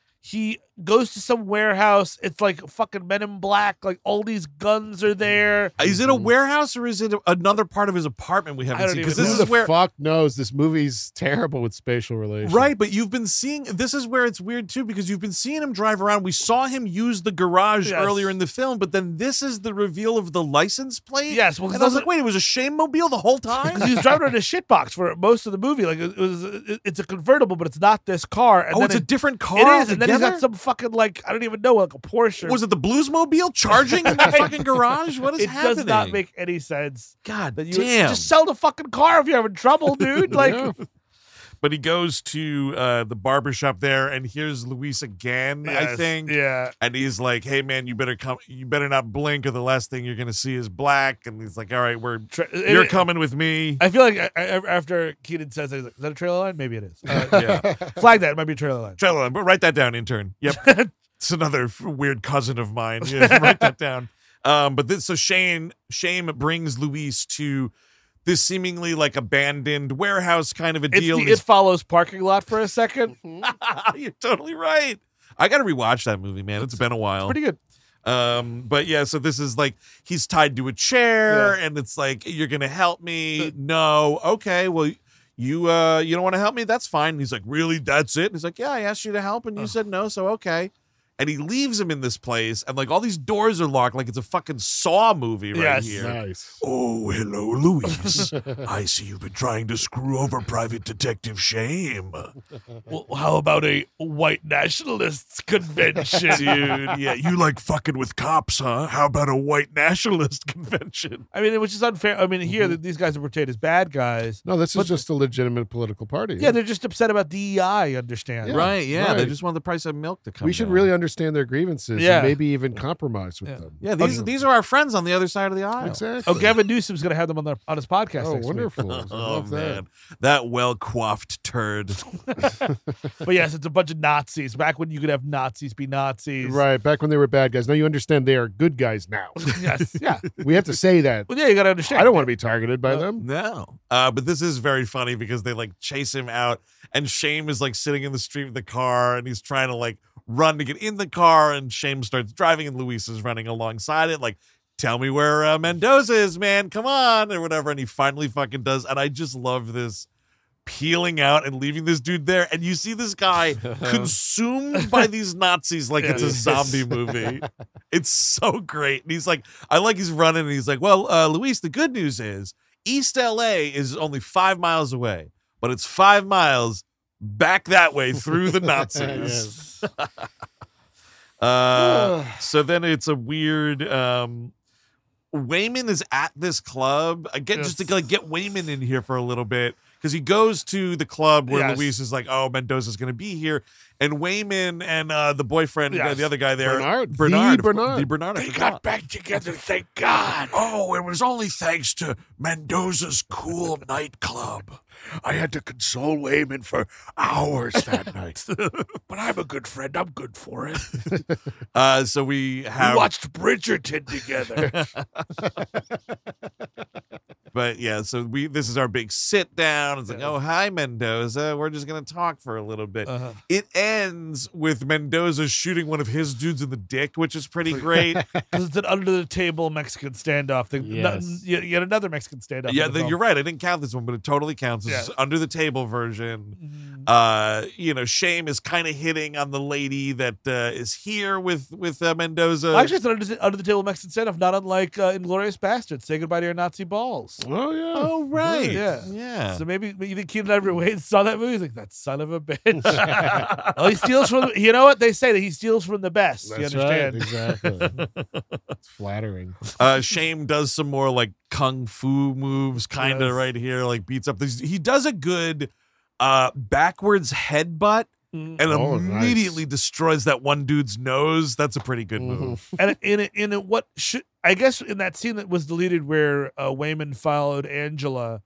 He goes to some warehouse. It's like fucking Men in Black. Like all these guns are there. Is it a warehouse or is it another part of his apartment we I haven't don't seen? even Because know. this Who is the where fuck knows? This movie's terrible with spatial relations. right, but you've been seeing this is where it's weird too because you've been seeing him drive around. We saw him use the garage Yes. earlier in the film, but then this is the reveal of the license plate. Yes, well, and I was like, wait, it was a Shame Mobile the whole time. Because he was driving around a shitbox for most of the movie. Like it's a convertible, but it's not this car. And Oh, then it's a different car. It is, and then he's altogether? got some fucking like I don't even know, like a Porsche. Was it the Bluesmobile charging in that fucking garage? What is it happening? does not make any sense. God That you damn. just sell the fucking car if you're having trouble, dude. Like, Yeah. But he goes to the barbershop there, and here's Luis again, I yes, think. yeah. And he's like, "Hey, man, you better not blink, or the last thing you're gonna see is black." And he's like, "All right, you're coming with me." I feel like after Keenan says that, he's like, is that a trailer line? Maybe it is. Yeah, Flag that. It might be a trailer line. trailer line, but write that down, intern. Yep, it's another weird cousin of mine. Yeah, write that down. But this, so Shame brings Luis to this seemingly like abandoned warehouse kind of a It's deal. the It Follows parking lot for a second. You're totally right. I got to rewatch that movie, man. It's been a while. Pretty good. But yeah, so this is like he's tied to a chair, and it's like you're gonna help me. No, okay, well, you don't want to help me. That's fine. And he's like, really? That's it? And he's like, yeah, I asked you to help, and you said no, so okay. And he leaves him in this place, and like all these doors are locked, like it's a fucking Saw movie right Yes. here. Nice. Oh, hello, Luis. I see you've been trying to screw over Private Detective Shame. Well, how about a white nationalists convention? Dude, yeah, You like fucking with cops, huh? How about a white nationalist convention? I mean, which is unfair. I mean, here these guys are portrayed as bad guys. No, this is just a legitimate political party. Yeah, they're just upset about DEI. I understand. Yeah. right, yeah, they right. just want the price of milk to come. We should down. really understand their grievances Yeah. and maybe even compromise with them. Yeah, these are our friends on the other side of the aisle. Exactly. Oh, Gavin Newsom's going to have them on his podcast Oh, next week. wonderful. I Oh love that. man, that well-coiffed turd. But yes, it's a bunch of Nazis. Back when you could have Nazis be Nazis. Right, back when they were bad guys. Now you understand they are good guys now. Yes. Yeah. We have to say that. Well, yeah, you got to understand. I don't want to be targeted by them. No, but this is very funny because they like chase him out, and Shame is like sitting in the street with the car, and he's trying to like run to get in the car, and Shame starts driving, and Luis is running alongside it, like, tell me where Mendoza is, man, come on, or whatever, and he finally fucking does, and I just love this peeling out and leaving this dude there, and you see this guy consumed by these Nazis like it's a zombie movie. It's so great, and he's like, he's running, and he's like, well, Luis, the good news is East LA is only 5 miles away, but it's 5 miles back that way through the Nazis. So then it's a weird Wayman is at this club again, just to like get Wayman in here for a little bit, because he goes to the club where Yes. Luis is like, oh, Mendoza's gonna be here, and Wayman and the boyfriend, Yes. the other guy there, Bernard. Bernard, The Bernard. the Bernard, I They forgot. got back together, thank God. Oh, it was only thanks to Mendoza's cool nightclub. I had to console Wayman for hours that night. But I'm a good friend. I'm good for it. So we We have watched Bridgerton together. But yeah, so this is our big sit down. It's like, oh, hi, Mendoza. We're just going to talk for a little bit. It ends with Mendoza shooting one of his dudes in the dick, which is pretty great. Because it's an under-the-table Mexican standoff thing. Yes. Yet another Mexican standoff. Yeah, you're right. I didn't count this one, but it totally counts. This is under-the-table version. Shame is kind of hitting on the lady that is here with Mendoza. Well, actually, it's an under-the-table Mexican standoff, not unlike Inglourious Basterds. Say goodbye to your Nazi balls. Oh, yeah. Oh, right. Yeah. So maybe you think Keenan Ivory Wayans saw that movie? He's like, that son of a bitch. He steals from you know what they say, that he steals from the best. That's you understand? right. Exactly. It's flattering. Shame does some more like kung fu moves kind of right here, like beats up these. He does a good backwards headbutt and immediately destroys that one dude's nose. That's a pretty good move. And in what should I guess in that scene that was deleted where Wayman followed Angela,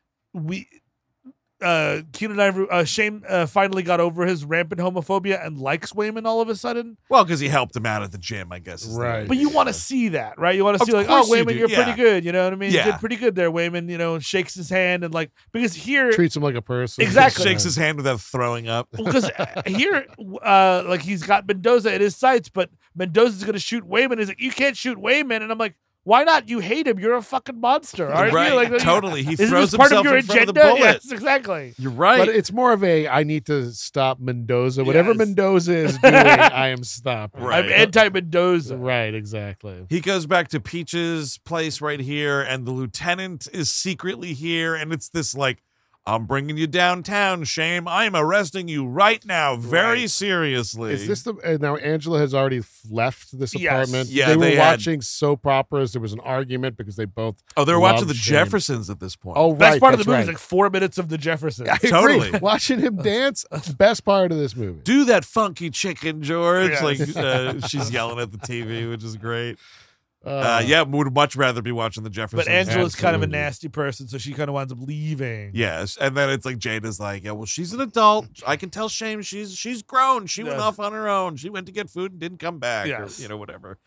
Keenan Ivory Shane finally got over his rampant homophobia and likes Wayman all of a sudden. Well, because he helped him out at the gym, I guess. Right. But you want to see that, right? You want to see like, course oh, Wayman, you you're do. pretty good. You know what I mean? Yeah. You did pretty good there, Wayman. Shakes his hand and like, because here Treats him like a person. Exactly. Shakes his hand without throwing up. because here, like he's got Mendoza at his sights, but Mendoza's going to shoot Wayman. He's like, you can't shoot Wayman, and I'm like, why not? You hate him. You're a fucking monster, aren't Right, you? Like, totally. He isn't throws this part of himself your in front of agenda? the bullet. Yes, exactly. You're right. But it's more of I need to stop Mendoza. Whatever Yes. Mendoza is doing, I am stopping. Right. I'm anti-Mendoza. Right, exactly. He goes back to Peach's place right here, and the lieutenant is secretly here, and it's this like, I'm bringing you downtown, Shame. I'm arresting you right now, very seriously. Is this now Angela has already left this Yes. apartment? Yeah, they were they had- watching soap operas. There was an argument because they both they're watching loved the Shame. Jeffersons at this point. Oh, Best right. part of the that's movie right. is like 4 minutes of the Jeffersons. I agree. Totally. Watching him dance, best part of this movie. Do that funky chicken, George. Yes. Like she's yelling at the TV, which is great. Would much rather be watching the Jeffersons. But Angela's kind of a Absolutely. nasty person, so she kind of winds up leaving. Yes, and then it's like Jada's like, yeah, well, she's an adult. I can tell Shame she's grown. She went Yes. off on her own. She went to get food and didn't come back. Yes. Or, whatever.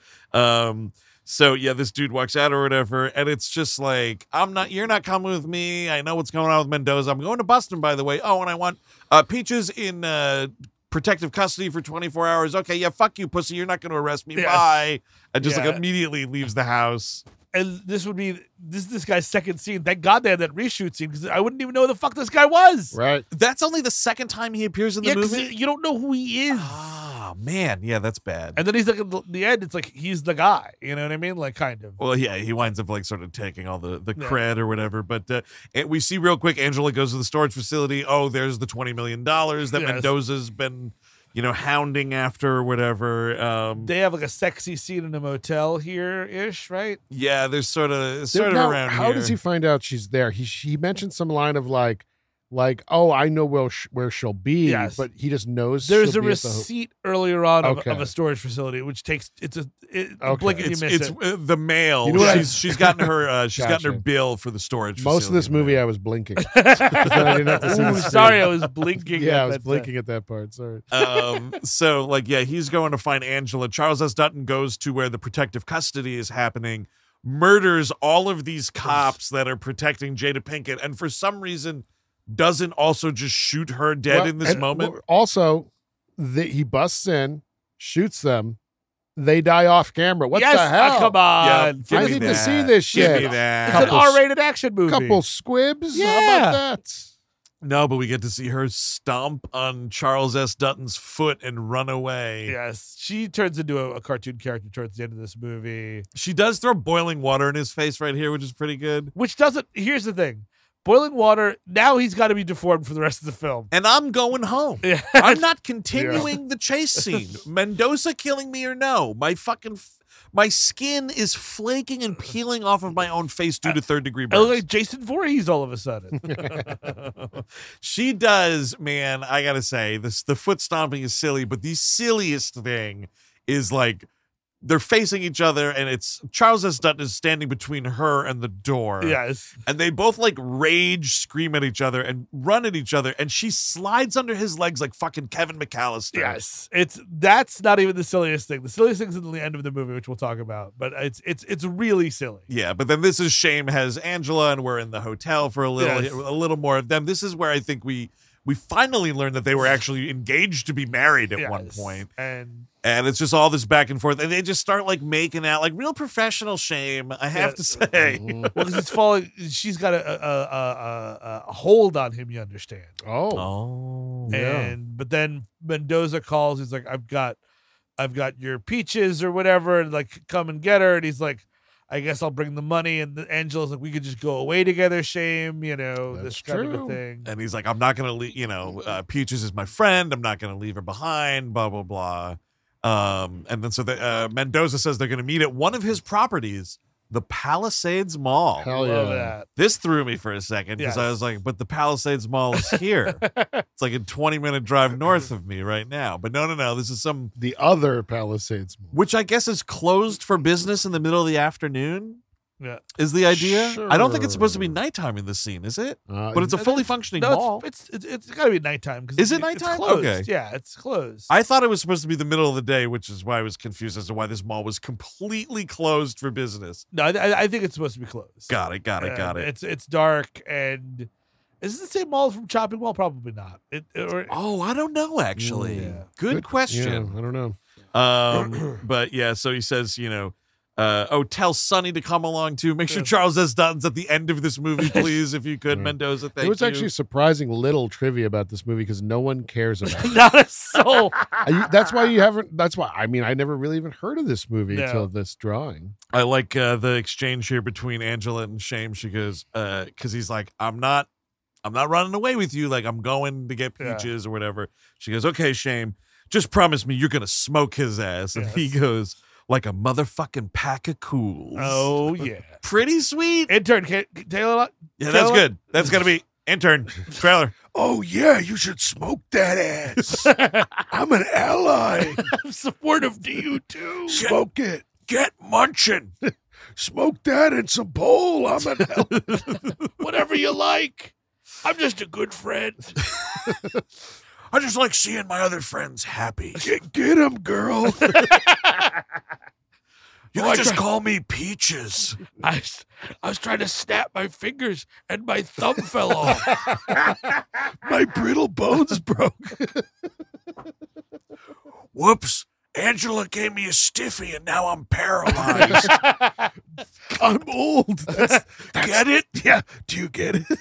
So yeah, this dude walks out or whatever, and it's just like, you're not coming with me. I know what's going on with Mendoza. I'm going to Boston, by the way. Oh, and I want Peaches in protective custody for 24 hours. Okay, yeah, fuck you, pussy. You're not going to arrest me. Yes. Bye. And just Yeah. like immediately leaves the house. And this is this guy's second scene. Thank God they had that reshoot scene because I wouldn't even know who the fuck this guy was. Right. That's only the second time he appears in the Yeah, 'cause movie. you don't know who he is. Oh man, yeah, that's bad. And then he's like, at the end, it's like he's the guy. You know what I mean? Like, kind of. Well, yeah, he winds up like sort of taking all the Yeah. cred or whatever. But and we see real quick, Angela goes to the storage facility. Oh, there's the $20 million that Yes. Mendoza's been, hounding after or whatever. They have like a sexy scene in a motel here ish, right? Yeah, there's sort of Now, around how here. does he find out she's there? He mentioned some line of like, oh, I know where she'll be, Yes. but he just knows There's she'll a be at the receipt earlier on Okay. of a storage facility, which takes Okay. blink and you It's miss it. the mail. You know what she's gotten her gotten her Gotcha. bill for the storage. Most of this facility movie, mail. I was blinking. 'Cause then I didn't have to see Ooh, the screen. sorry, I was blinking. Yeah, at I was that, blinking at that part. Sorry. So like, yeah, he's going to find Angela. Charles S. Dutton goes to where the protective custody is happening, murders all of these cops that are protecting Jada Pinkett, and for some reason doesn't also just shoot her dead Well, in this and moment. Also, he busts in, shoots them. They die off camera. What yes, the hell? come on. Yeah, give I me need to that. see this Give shit. me that. It's an Couple- R-rated action movie. Couple squibs. How Yeah. about that? No, but we get to see her stomp on Charles S. Dutton's foot and run away. Yes, she turns into a cartoon character towards the end of this movie. She does throw boiling water in his face right here, which is pretty good. Which doesn't. Here's the thing: boiling water. Now he's got to be deformed for the rest of the film. And I'm going home. Yeah. I'm not continuing the chase scene. Mendoza killing me or no. My skin is flaking and peeling off of my own face due to third-degree I look burns. like Jason Voorhees all of a sudden. She does, man. I gotta say, the foot stomping is silly, but the silliest thing is like they're facing each other, and it's Charles S. Dutton is standing between her and the door. Yes. And they both like rage, scream at each other, and run at each other. And she slides under his legs like fucking Kevin McAllister. Yes. That's not even the silliest thing. The silliest thing's at the end of the movie, which we'll talk about. But it's really silly. Yeah, but then this is Shame has Angela, and we're in the hotel for a little more of them. This is where I think we finally learned that they were actually engaged to be married at one point. And it's just all this back and forth. And they just start like making out like real professional Shame, I have to say. Well, because it's falling, she's got a hold on him, you understand. But then Mendoza calls, he's like, I've got your peaches or whatever, and like come and get her. And he's like, I guess I'll bring the money. And Angela's like, we could just go away together, Shame, That's this kind true. of a thing. And he's like, I'm not going to leave, Peaches is my friend. I'm not going to leave her behind, blah, blah, blah. And then so Mendoza says they're going to meet at one of his properties, the Palisades Mall. Hell yeah. Love that. This threw me for a second because I was like, but the Palisades Mall is here. It's like a 20-minute drive north of me right now. But no. This is The other Palisades Mall. which I guess is closed for business in the middle of the afternoon. Yeah. Is the idea? I don't think it's supposed to be Sure. nighttime in this scene, is it? Uh, But it's a fully functioning No, mall. it's got to be nighttime. Is it it's nighttime? closed. Okay. Yeah, it's closed. I thought it was supposed to be the middle of the day, which is why I was confused as to why this mall was completely closed for business. No, I think it's supposed to be closed. Got it. It's dark, and is it the same mall from Chopping Mall? Probably not. Oh, I don't know, actually. Yeah. Good question. Yeah, I don't know. But yeah, so he says, tell Sonny to come along too. Make sure Charles S. Dutton's at the end of this movie, please, if you could, Mendoza. Thank you. There was actually surprising little trivia about this movie because no one cares about it. Not a soul. That's why you haven't. That's why I never really even heard of this movie until this drawing. I like the exchange here between Angela and Shame. She goes, because he's like, I'm not running away with you. Like, I'm going to get peaches or whatever. She goes, okay, Shame, just promise me you're going to smoke his ass. And he goes, like a motherfucking pack of cools. Oh, yeah. Pretty sweet. Intern, Taylor. Yeah, that's good. That's going to be intern trailer. Oh, yeah, you should smoke that ass. I'm an ally. I'm supportive to you, too. Smoke it. Get munching. Smoke that and some bowl. I'm an ally. Whatever you like. I'm just a good friend. I just like seeing my other friends happy. Get him, girl. You can just call me Peaches. I was trying to snap my fingers and my thumb fell off. My brittle bones broke. Whoops. Angela gave me a stiffy and now I'm paralyzed. I'm old. Get it? Yeah. Do you get it?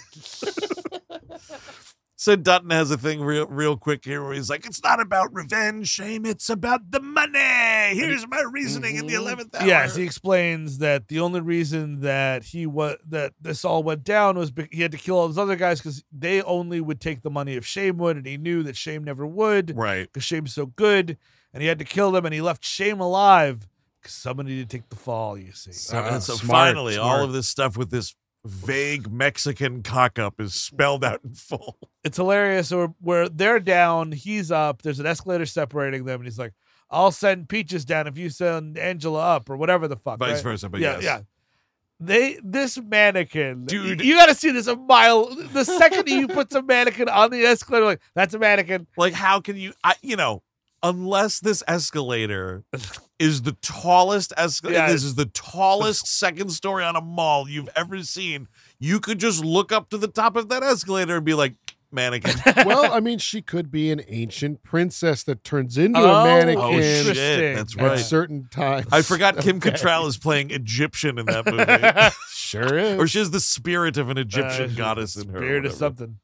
So Dutton has a thing real quick here where he's like, it's not about revenge, Shame, it's about the money. Here's my reasoning in the 11th hour. Yes, he explains that the only reason that that this all went down was he had to kill all those other guys because they only would take the money if Shame would, and he knew that Shame never would. Right. Because Shame's so good, and he had to kill them, and he left Shame alive because somebody needed to take the fall, you see. So smart, finally, smart. all of this stuff with this vague Mexican cock-up is spelled out in full. It's hilarious. So where they're down, he's up. There's an escalator separating them, and he's like, I'll send Peaches down if you send Angela up, or whatever the fuck. Vice right? versa, but yeah, yes. yeah. This mannequin, Dude. you got to see this a mile. The second you put some mannequin on the escalator, like, that's a mannequin. Like, how can you, unless this escalator is the tallest escalator, Yeah. this is the tallest second story on a mall you've ever seen, you could just look up to the top of that escalator and be like, mannequin. Well, she could be an ancient princess that turns into a mannequin Oh, shit. Interesting. That's at right. certain times. I forgot Kim Cattrall is playing Egyptian in that movie. Sure is. Or she has the spirit of an Egyptian goddess in her. or Spirit of whatever. something.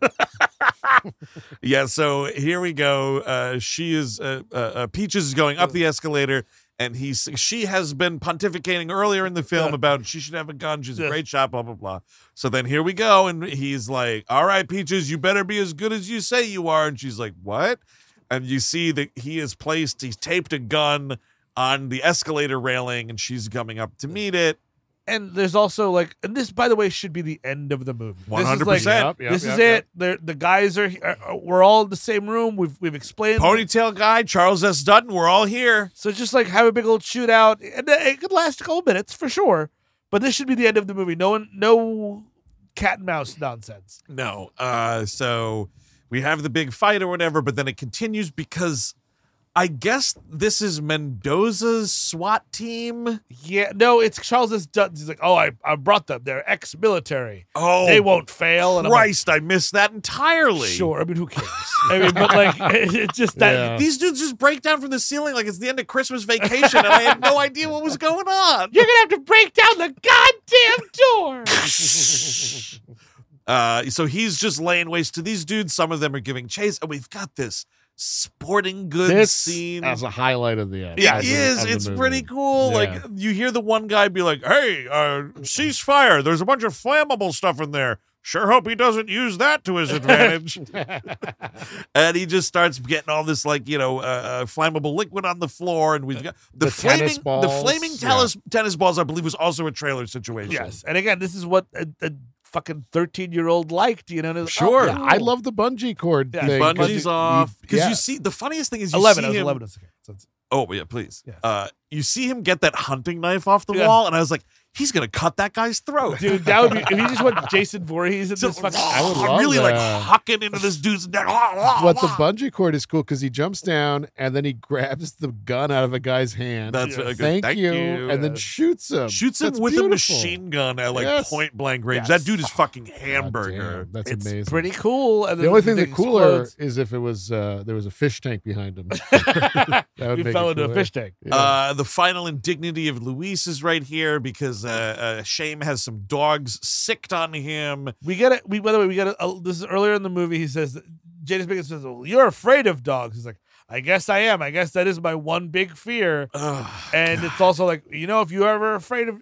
Yeah, so here we go. She is Peaches is going up the escalator, and she has been pontificating earlier in the film about she should have a gun. She's a great shot, blah blah blah. So then here we go, and he's like, "All right, Peaches, you better be as good as you say you are." And she's like, "What?" And you see that he's taped a gun on the escalator railing, and she's coming up to meet it. And there's also like, and this, by the way, should be the end of the movie. 100%. This is it. The guys are. We're all in the same room. We've explained. Ponytail guy, Charles S. Dutton. We're all here. So just like have a big old shootout, and it could last a couple minutes for sure. But this should be the end of the movie. No cat and mouse nonsense. No. So we have the big fight or whatever, but then it continues because I guess this is Mendoza's SWAT team. Yeah, no, it's Charles S. Dutton. He's like, oh, I brought them. They're ex-military. Oh, they won't fail. And Christ, I missed that entirely. Sure, I mean, who cares? I mean, but like, it's just that. Yeah. These dudes just break down from the ceiling like it's the end of Christmas Vacation, and I had no idea what was going on. You're gonna have to break down the goddamn door. So he's just laying waste to these dudes. Some of them are giving chase, and we've got this sporting goods scene as a highlight of the end. Yeah, it is. It's pretty cool. Yeah. Like you hear the one guy be like, "Hey, ceasefire! There's a bunch of flammable stuff in there. Sure hope he doesn't use that to his advantage." And he just starts getting all this flammable liquid on the floor, and we've got the tennis balls. The flaming tennis balls. I believe was also a trailer situation. Yes, and again, this is what a fucking 13-year-old liked. You know, sure. Yeah, I love the bungee cord thing. Bungee's off because yeah. you see the funniest thing is 11. see I was him. 11. Okay. So Oh yeah, please. Yes. You see him get that hunting knife off the wall, and I was like, he's gonna cut that guy's throat. dude, that would be if you just went Jason Voorhees in this fucking. I would love really like that. hucking into this dude's neck. But the bungee cord is cool because he jumps down and then he grabs the gun out of a guy's hand. That's good. Thank you. And then shoots him. Shoots him That's with beautiful. a machine gun at like point blank range. Yes. That dude is fucking hamburger. Damn, that's It's amazing. pretty cool. And The then only thing that cooler explodes. is if it was there was a fish tank behind him. That would You make fell it into a cooler. fish tank. Yeah. The final indignity of Luis is right here because Shame has some dogs sicked on him. We get it. By the way, we get it. This is earlier in the movie. He says, Jada Pinkett says, well, "You're afraid of dogs." He's like, "I guess I am. I guess that is my one big fear." And it's also like, if you are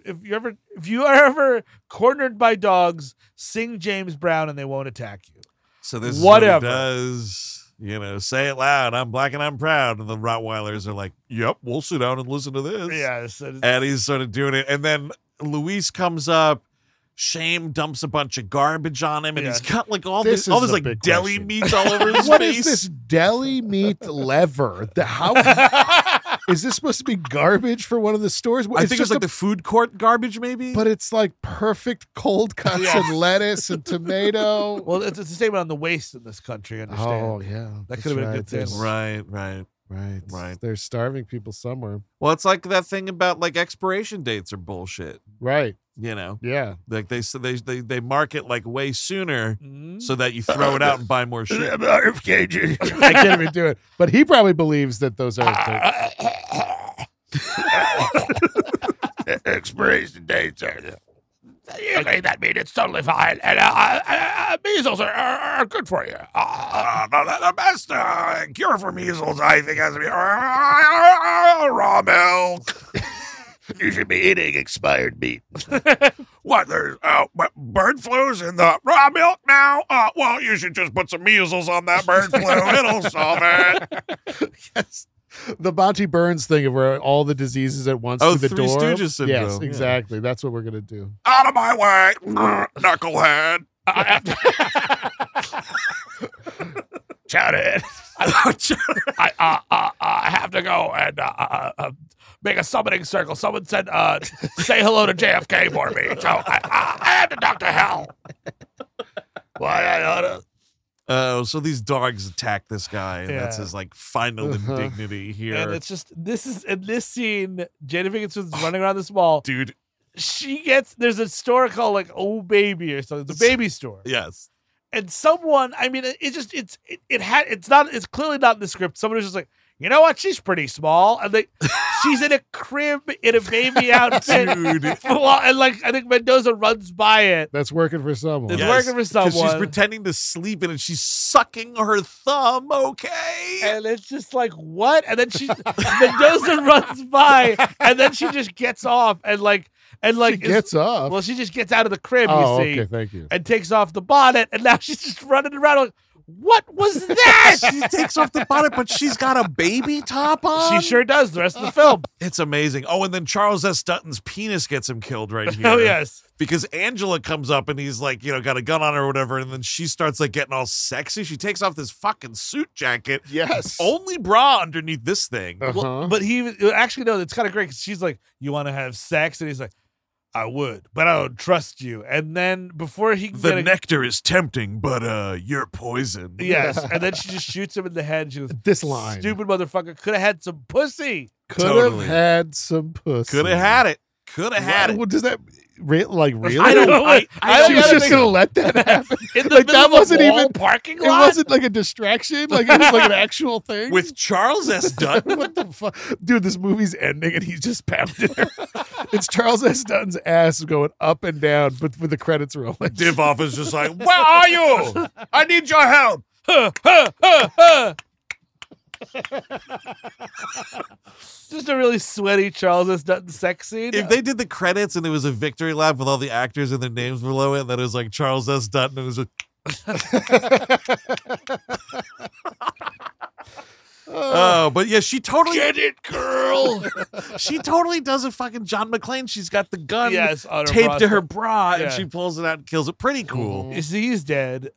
ever cornered by dogs, sing James Brown and they won't attack you. So this is Whatever. what he does. Say it loud. I'm black and I'm proud. And the Rottweilers are like, "Yep, we'll sit down and listen to this." Yes. And he's sort of doing it. And then Luis comes up. Shame dumps a bunch of garbage on him, and he's got like all This this all is this the like big deli question. meat all over his What face. is this deli meat lever? How is this supposed to be garbage for one of the stores? I think it's like the food court garbage, maybe. But it's like perfect cold cuts and lettuce and tomato. Well, it's a statement on the waste in this country. Understand? Oh yeah, That could have been a good There's- sandwich. Right. They're starving people somewhere. Well, it's like that thing about like expiration dates are bullshit. Right. Like Yeah. they mark it like way sooner so that you throw it out and buy more shit. I can't even do it. But he probably believes that those are expiration dates are. You think that mean it's totally fine, and measles are good for you. The best cure for measles, I think, has to be raw milk. You should be eating expired meat. What? There's bird flu's in the raw milk now? Well, you should just put some measles on that bird flu. It'll solve it. Yes. The Monty Burns thing of where all the diseases at once Oh, through the Three door. Stooges syndrome. Yes, exactly. That's what we're gonna do. Out of my way, knucklehead. Chowder. I have to go and make a summoning circle. Someone said, say hello to JFK for me. So I have to Dr. Hell. Why I ought to. So these dogs attack this guy, and that's his like final indignity here. And it's just in this scene, Jada Pinkett Smith is running around this mall. Dude. There's a store called like Oh Baby or something. It's a baby store. Yes. And someone, I mean, it's clearly not in the script. Someone was just like, you know what? She's pretty small. And she's in a crib in a baby outfit. Dude. And like, I think Mendoza runs by it. That's working for someone. It's working for someone. She's pretending to sleep in it. She's sucking her thumb. Okay. And it's just like, what? And then Mendoza runs by, and then she just gets off She gets off. Well, she just gets out of the crib, Oh, you see. okay, thank you. And takes off the bonnet, and now she's just running around like, What was that? She takes off the bonnet, but she's got a baby top on. She sure does. The rest of the film. It's amazing. Oh, and then Charles S. Dutton's penis gets him killed right here. Oh yes. Because Angela comes up and he's like, got a gun on her or whatever, and then she starts like getting all sexy. She takes off this fucking suit jacket. Yes. Only bra underneath this thing. Well, but he actually no. It's kind of great because she's like, "You want to have sex?" And he's like, "I would, but I don't trust you." And then before he can The nectar is tempting, but you're poison. yes, and then she just shoots him in the head. And she goes, This line. "Stupid motherfucker, could have had some pussy." Could Totally. have had some pussy. Could have had it. Could have had it. What does that like really? I don't know. I She was just gonna let that happen. In the Like, middle that of a wasn't mall even- parking It lot. wasn't like a distraction. Like it was like an actual thing. With Charles S. Dutton. What the fuck, dude? This movie's ending, and he's just pounding her. It's Charles S. Dutton's ass going up and down, but with the credits rolling. Divoff is just like, where are you? I need your help. Just a really sweaty Charles S. Dutton sex scene. If they did the credits and it was a victory lap with all the actors and their names below it, and then it was like Charles S. Dutton, and it was like, oh, but yeah, she totally Get it, girl. she totally does a fucking John McClane. She's got the gun Yes, on her taped to her prostate. bra, Yeah. and she pulls it out and kills it. Pretty cool. You see, he's dead.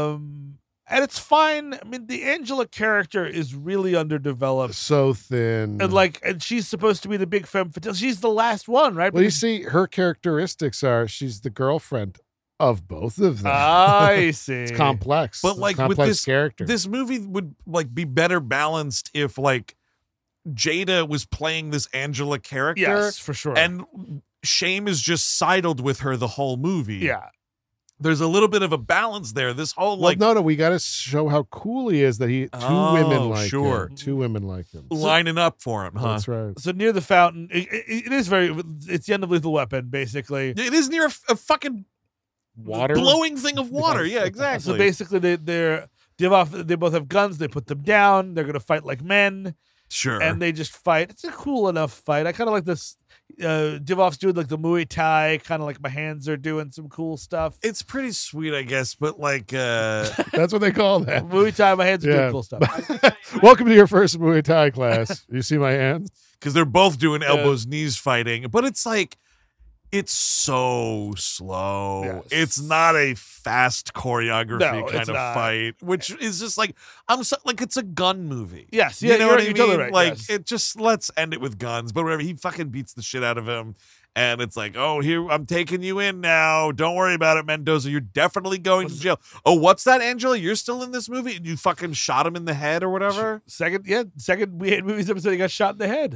And it's fine. I mean, the Angela character is really underdeveloped. So thin. And she's supposed to be the big femme fatale. She's the last one, right? Well, you see, her characteristics are she's the girlfriend of both of them. I see. It's complex. But It's a like with complex character. this movie would like be better balanced if like Jada was playing this Angela character, Yes, for sure. and Shame is just sidled with her the whole movie. yeah. There's a little bit of a balance there. This whole well, like no, we got to show how cool he is that he Oh, women like sure. him. Two women like him. lining up for him, huh? That's right. So near the fountain, it is it's the end of Lethal Weapon, basically. It is near a fucking Water. blowing thing of water. Yeah, exactly. So basically, they both have guns. They put them down. They're going to fight like men. Sure. And they just fight. It's a cool enough fight. I kind of like this. Divoff's doing like the Muay Thai, kind of like my hands are doing some cool stuff. It's pretty sweet, I guess, but like That's what they call that. Muay Thai, my hands are Yeah. doing cool stuff. Welcome to your first Muay Thai class. You see my hands? because they're both doing elbows, knees fighting, but it's like it's so slow. Yes. It's not a fast choreography No, kind it's of not. fight, which is just like like it's a gun movie. Yes, You yeah, know you're, what I you're mean? totally right. Like yes. it just let's end it with guns, but whatever. He fucking beats the shit out of him. And it's like, oh, here, I'm taking you in now. Don't worry about it, Mendoza. You're definitely going to jail. Oh, what's that, Angela? You're still in this movie? And you fucking shot him in the head or whatever? Second We Hate Movies episode, he got shot in the head.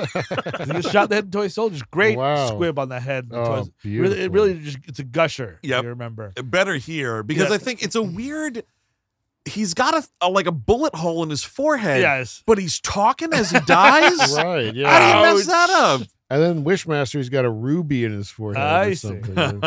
He got shot in the head in Toy Soldiers. Great Wow. squib on the head. in Oh, Toys. beautiful. It really just, it's a gusher. Yep. You remember. Better here, because Yeah. I think it's a weird. He's got like a bullet hole in his forehead. Yes. But he's talking as he dies? Right, How do yeah. you mess that up? And then Wishmaster's got a ruby in his forehead. I or see. something.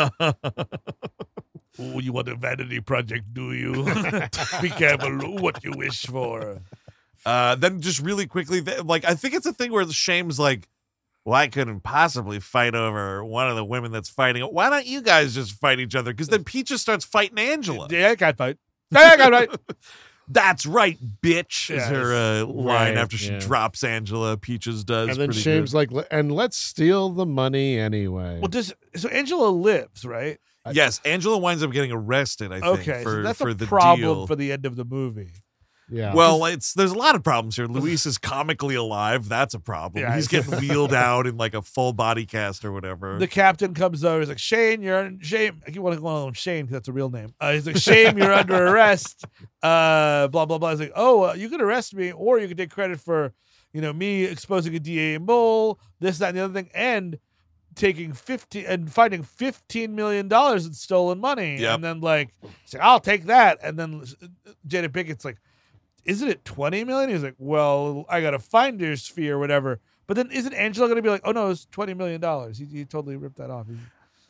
Oh, you want a vanity project, do you? Be careful what you wish for. Then just really quickly, like I think it's a thing where the Shame's like, well, I couldn't possibly fight over one of the women that's fighting. Why don't you guys just fight each other? Because then Pete just starts fighting Angela. Yeah, I can't fight. Yeah, I can't fight. That's right, bitch, is Yes. her line Right, after she yeah. drops Angela. Peaches does. And then pretty Shame's good. like, and let's steal the money anyway. Well, so Angela lives, right? Yes, Angela winds up getting arrested, I think, Okay, for, so that's for a the problem deal. for the end of the movie. yeah. Well, there's a lot of problems here. Luis is comically alive. That's a problem. Yeah, He's getting wheeled out in like a full body cast or whatever. The captain comes over. He's like, Shane, Shane. I keep wanting to call him Shane because that's a real name. He's like, Shane, you're under arrest. Blah, blah, blah. He's like, oh, you could arrest me or you could take credit for, me exposing a DA mole, this, that, and the other thing, and taking finding $15 million in stolen money. Yep. And then he's like, I'll take that. And then Jada Pickett's like, isn't it 20 million? He's like, well, I got a finder's fee or whatever. But then isn't Angela going to be like, oh no, it's $20 million. He totally ripped that off.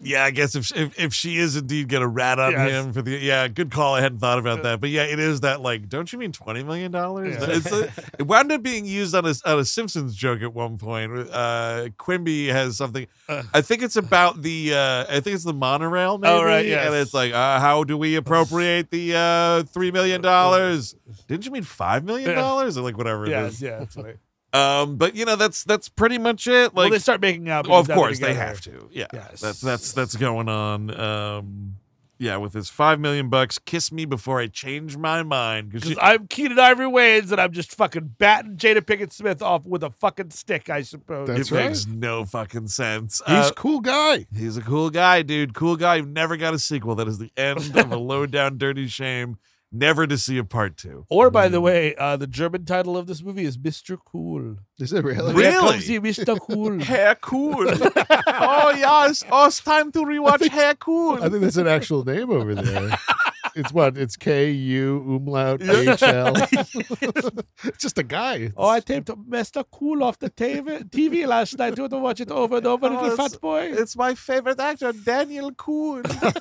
Yeah, I guess if she is indeed gonna rat on him for the good call. I hadn't thought about that, but yeah, it is that like, don't you mean $20 million? Yeah. It wound up being used on a Simpsons joke at one point. Quimby has something. I think it's about the monorail. Maybe, oh right, yeah, and it's like, how do we appropriate the $3 million? Didn't you mean $5 million or like whatever it is? Yeah, that's right. But that's pretty much it. Like, well, they start making out. Well, of course they have to. Yeah, yes. that's going on. Yeah, with his $5 million, kiss me before I change my mind. Because I'm Keenan Ivory Wayans, and I'm just fucking batting Jada Pinkett Smith off with a fucking stick, I suppose. That's it makes no fucking sense. He's a cool guy. He's a cool guy, dude. Cool guy. You've never got a sequel. That is the end of a low down dirty shame. Never to see a part 2. Or, by the way, the German title of this movie is Mr. Cool. Is it really? Really? Come see Mr. Cool. Herr Cool. Oh, yes. Oh, it's time to rewatch Herr Cool. I think that's an actual name over there. It's what? It's K-U umlaut H-L. It's just a guy. Oh, I taped Mr. Cool off the TV last night. Do you want to watch it over and over, little fat boy? It's my favorite actor, Daniel Cool.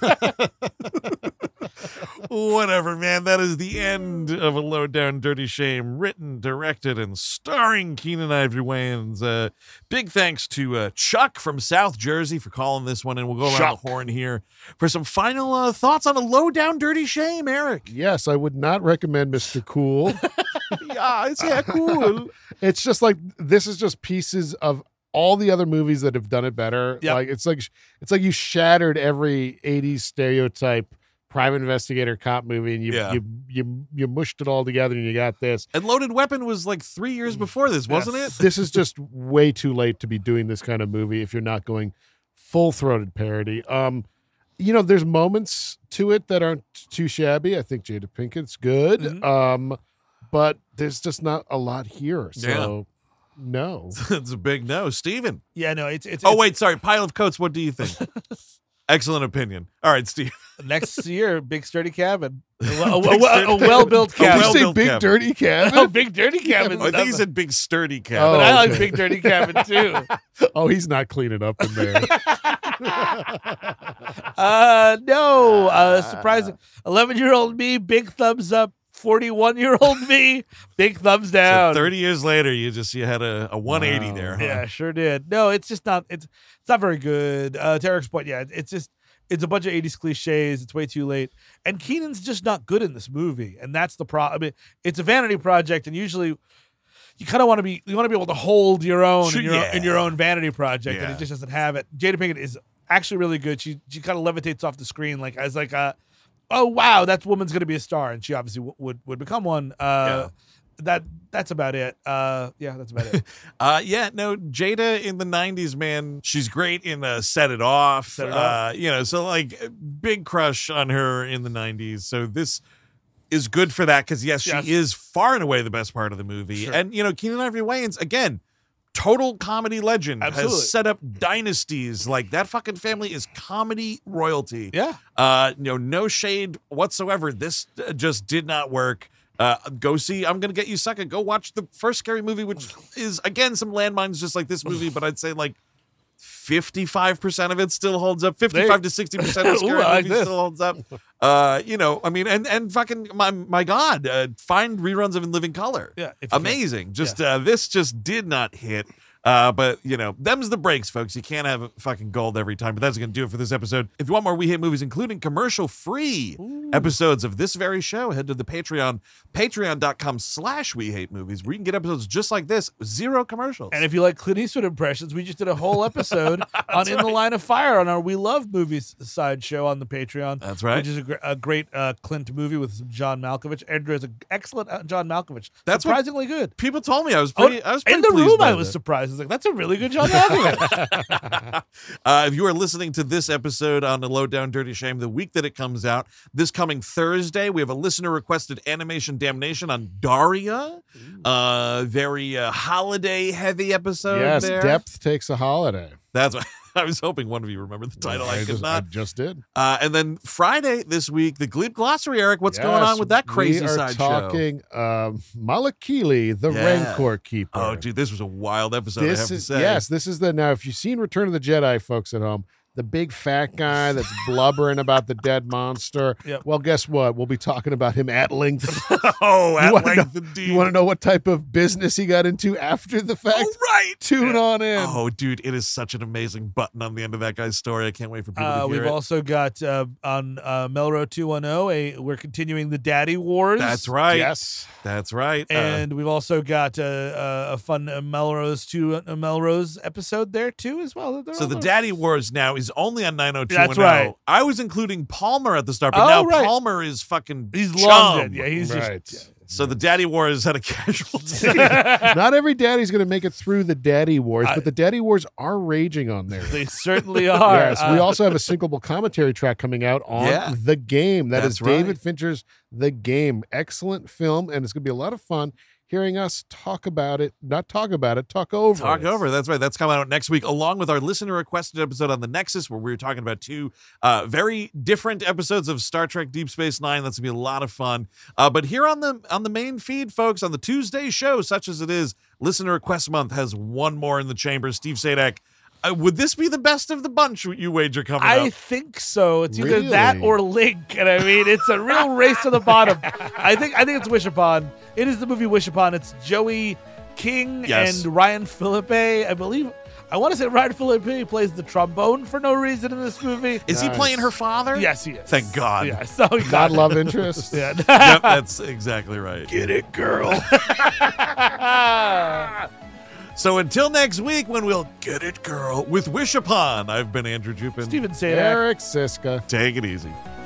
Whatever, man. That is the end of A Low Down Dirty Shame, written, directed, and starring Keenan Ivory Wayans. Big thanks to Chuck from South Jersey for calling this one, and we'll go around the horn here for some final thoughts on A Low Down Dirty Shame, Eric. Yes, I would not recommend Mr. Cool. Yeah, it's cool. It's just like, this is just pieces of all the other movies that have done it better. Yep. Like it's like you shattered every 80s stereotype private investigator cop movie, and you mushed it all together, and you got this. And Loaded Weapon was like 3 years before this, wasn't it? This is just way too late to be doing this kind of movie if you're not going full-throated parody. There's moments to it that aren't too shabby. I think Jada Pinkett's good, but there's just not a lot here. So, no. It's a big no. Steven. Yeah, no, it's Oh, wait, sorry. Pile of Coats, what do you think? Excellent opinion. All right, Steve. Next year, Big Sturdy Cabin. A well-built cabin. Did you say Big Dirty Cabin? Oh, Big Dirty Cabin. I think he said Big Sturdy Cabin. But I like Big Dirty Cabin, too. Oh, he's not cleaning up in there. No. Surprising. 11-year-old me, big thumbs up. 41-year-old me, big thumbs down. So 30 years later, you had a 180 there. Huh? Yeah, sure did. No, it's just not. It's not very good. To Eric's point, yeah, it's a bunch of 80s cliches. It's way too late, and Keenan's just not good in this movie, and that's the problem. I mean, it's a vanity project, and usually you kind of want to be able to hold your own in your own vanity project, and it just doesn't have it. Jada Pinkett is actually really good. She kind of levitates off the screen as oh wow, that woman's going to be a star, and she obviously would become one. That's about it. That's about it. Jada in the 90s, man, she's great in Set It Off. So like big crush on her in the 90s. So this is good for that because she is far and away the best part of the movie. Sure. And Keenan Ivory Wayans, again, total comedy legend. Absolutely. Has set up dynasties. Like, that fucking family is comedy royalty. Yeah. No shade whatsoever. This just did not work. Go see I'm Gonna Get You Sucker. Go watch the first Scary Movie, which is, again, some landmines just like this movie, but I'd say like 55% of it still holds up. 55 to 60% of Scary Movie still holds up. And fucking my God, find reruns of In Living Color. Yeah, amazing. This just did not hit. But them's the breaks, folks. You can't have fucking gold every time. But that's going to do it for this episode. If you want more We Hate Movies, including commercial-free episodes of this very show, head to the Patreon, patreon.com/We Hate Movies, where you can get episodes just like this, 0 commercials. And if you like Clint Eastwood impressions, we just did a whole episode on In the Line of Fire on our We Love Movies side show on the Patreon. That's right. Which is a great Clint movie with John Malkovich. Andrew is an excellent John Malkovich. That's surprisingly good. People told me I was pretty in the pleased room. by I was that. surprised. I was like, that's a really good John Malkovich. If you are listening to this episode on the Low Down Dirty Shame, the week that it comes out, this coming Thursday, we have a listener-requested animation damnation on Daria. Very holiday-heavy episode. Yes, there. Depth Takes a Holiday. That's what I was hoping one of you remembered the title. I could not. I just did. And then Friday this week, the Gleep Glossary, Eric. What's going on with that crazy side show? We are talking Malakili, the Rancor Keeper. Oh, dude, this was a wild episode, I have to say. Yes, this is now, if you've seen Return of the Jedi, folks at home, the big fat guy that's blubbering about the dead monster. Yep. Well, guess what? We'll be talking about him at length. Oh, at wanna length know- indeed. You want to know what type of business he got into after the fact? Oh, right. Tune on in. Oh, dude, it is such an amazing button on the end of that guy's story. I can't wait for people to hear We've it. also got on Melrose 210, we're continuing the Daddy Wars. That's right. Yes. That's right. And we've also got a fun Melrose episode there too as well. They're so all the there. Daddy Wars now is only on 90210. That's right. I was including Palmer at the start, but Oh, now right. Palmer is fucking He's chum. long dead. Yeah, he's Right. just. So the Daddy Wars had a casualty. Not every daddy's going to make it through the Daddy Wars, I- but the Daddy Wars are raging on there. They certainly are. Yes, we also have a syncable commentary track coming out on Yeah. The Game. That's That's right. David Fincher's The Game. Excellent film, and it's going to be a lot of fun hearing us talk about it. Not talk about it, talk over Talk it. over. That's right. That's coming out next week, along with our listener requested episode on the Nexus, where we were talking about two very different episodes of Star Trek Deep Space Nine. That's gonna be a lot of fun. But here on the main feed, folks, on the Tuesday show, such as it is, Listener Request Month has one more in the chamber. Steve Sadak. Would this be the best of the bunch, you wager, coming I up? think so. It's either that Really? or Link, and I mean, it's a real race to the bottom. I think it's Wish Upon. It is the movie Wish Upon. It's Joey King Yes. and Ryan Philippe. I believe. I want to say Ryan Philippe plays the trombone for no reason in this movie. Is he Nice. playing her father? Yes, he is. Thank God. Yeah, so he Not got it. love interest. Yeah. Yep, that's exactly right. Get it, girl. So until next week, when we'll get it, girl, with Wish Upon, I've been Andrew Jupin. Steven Sadak. Eric Siska. Take it easy.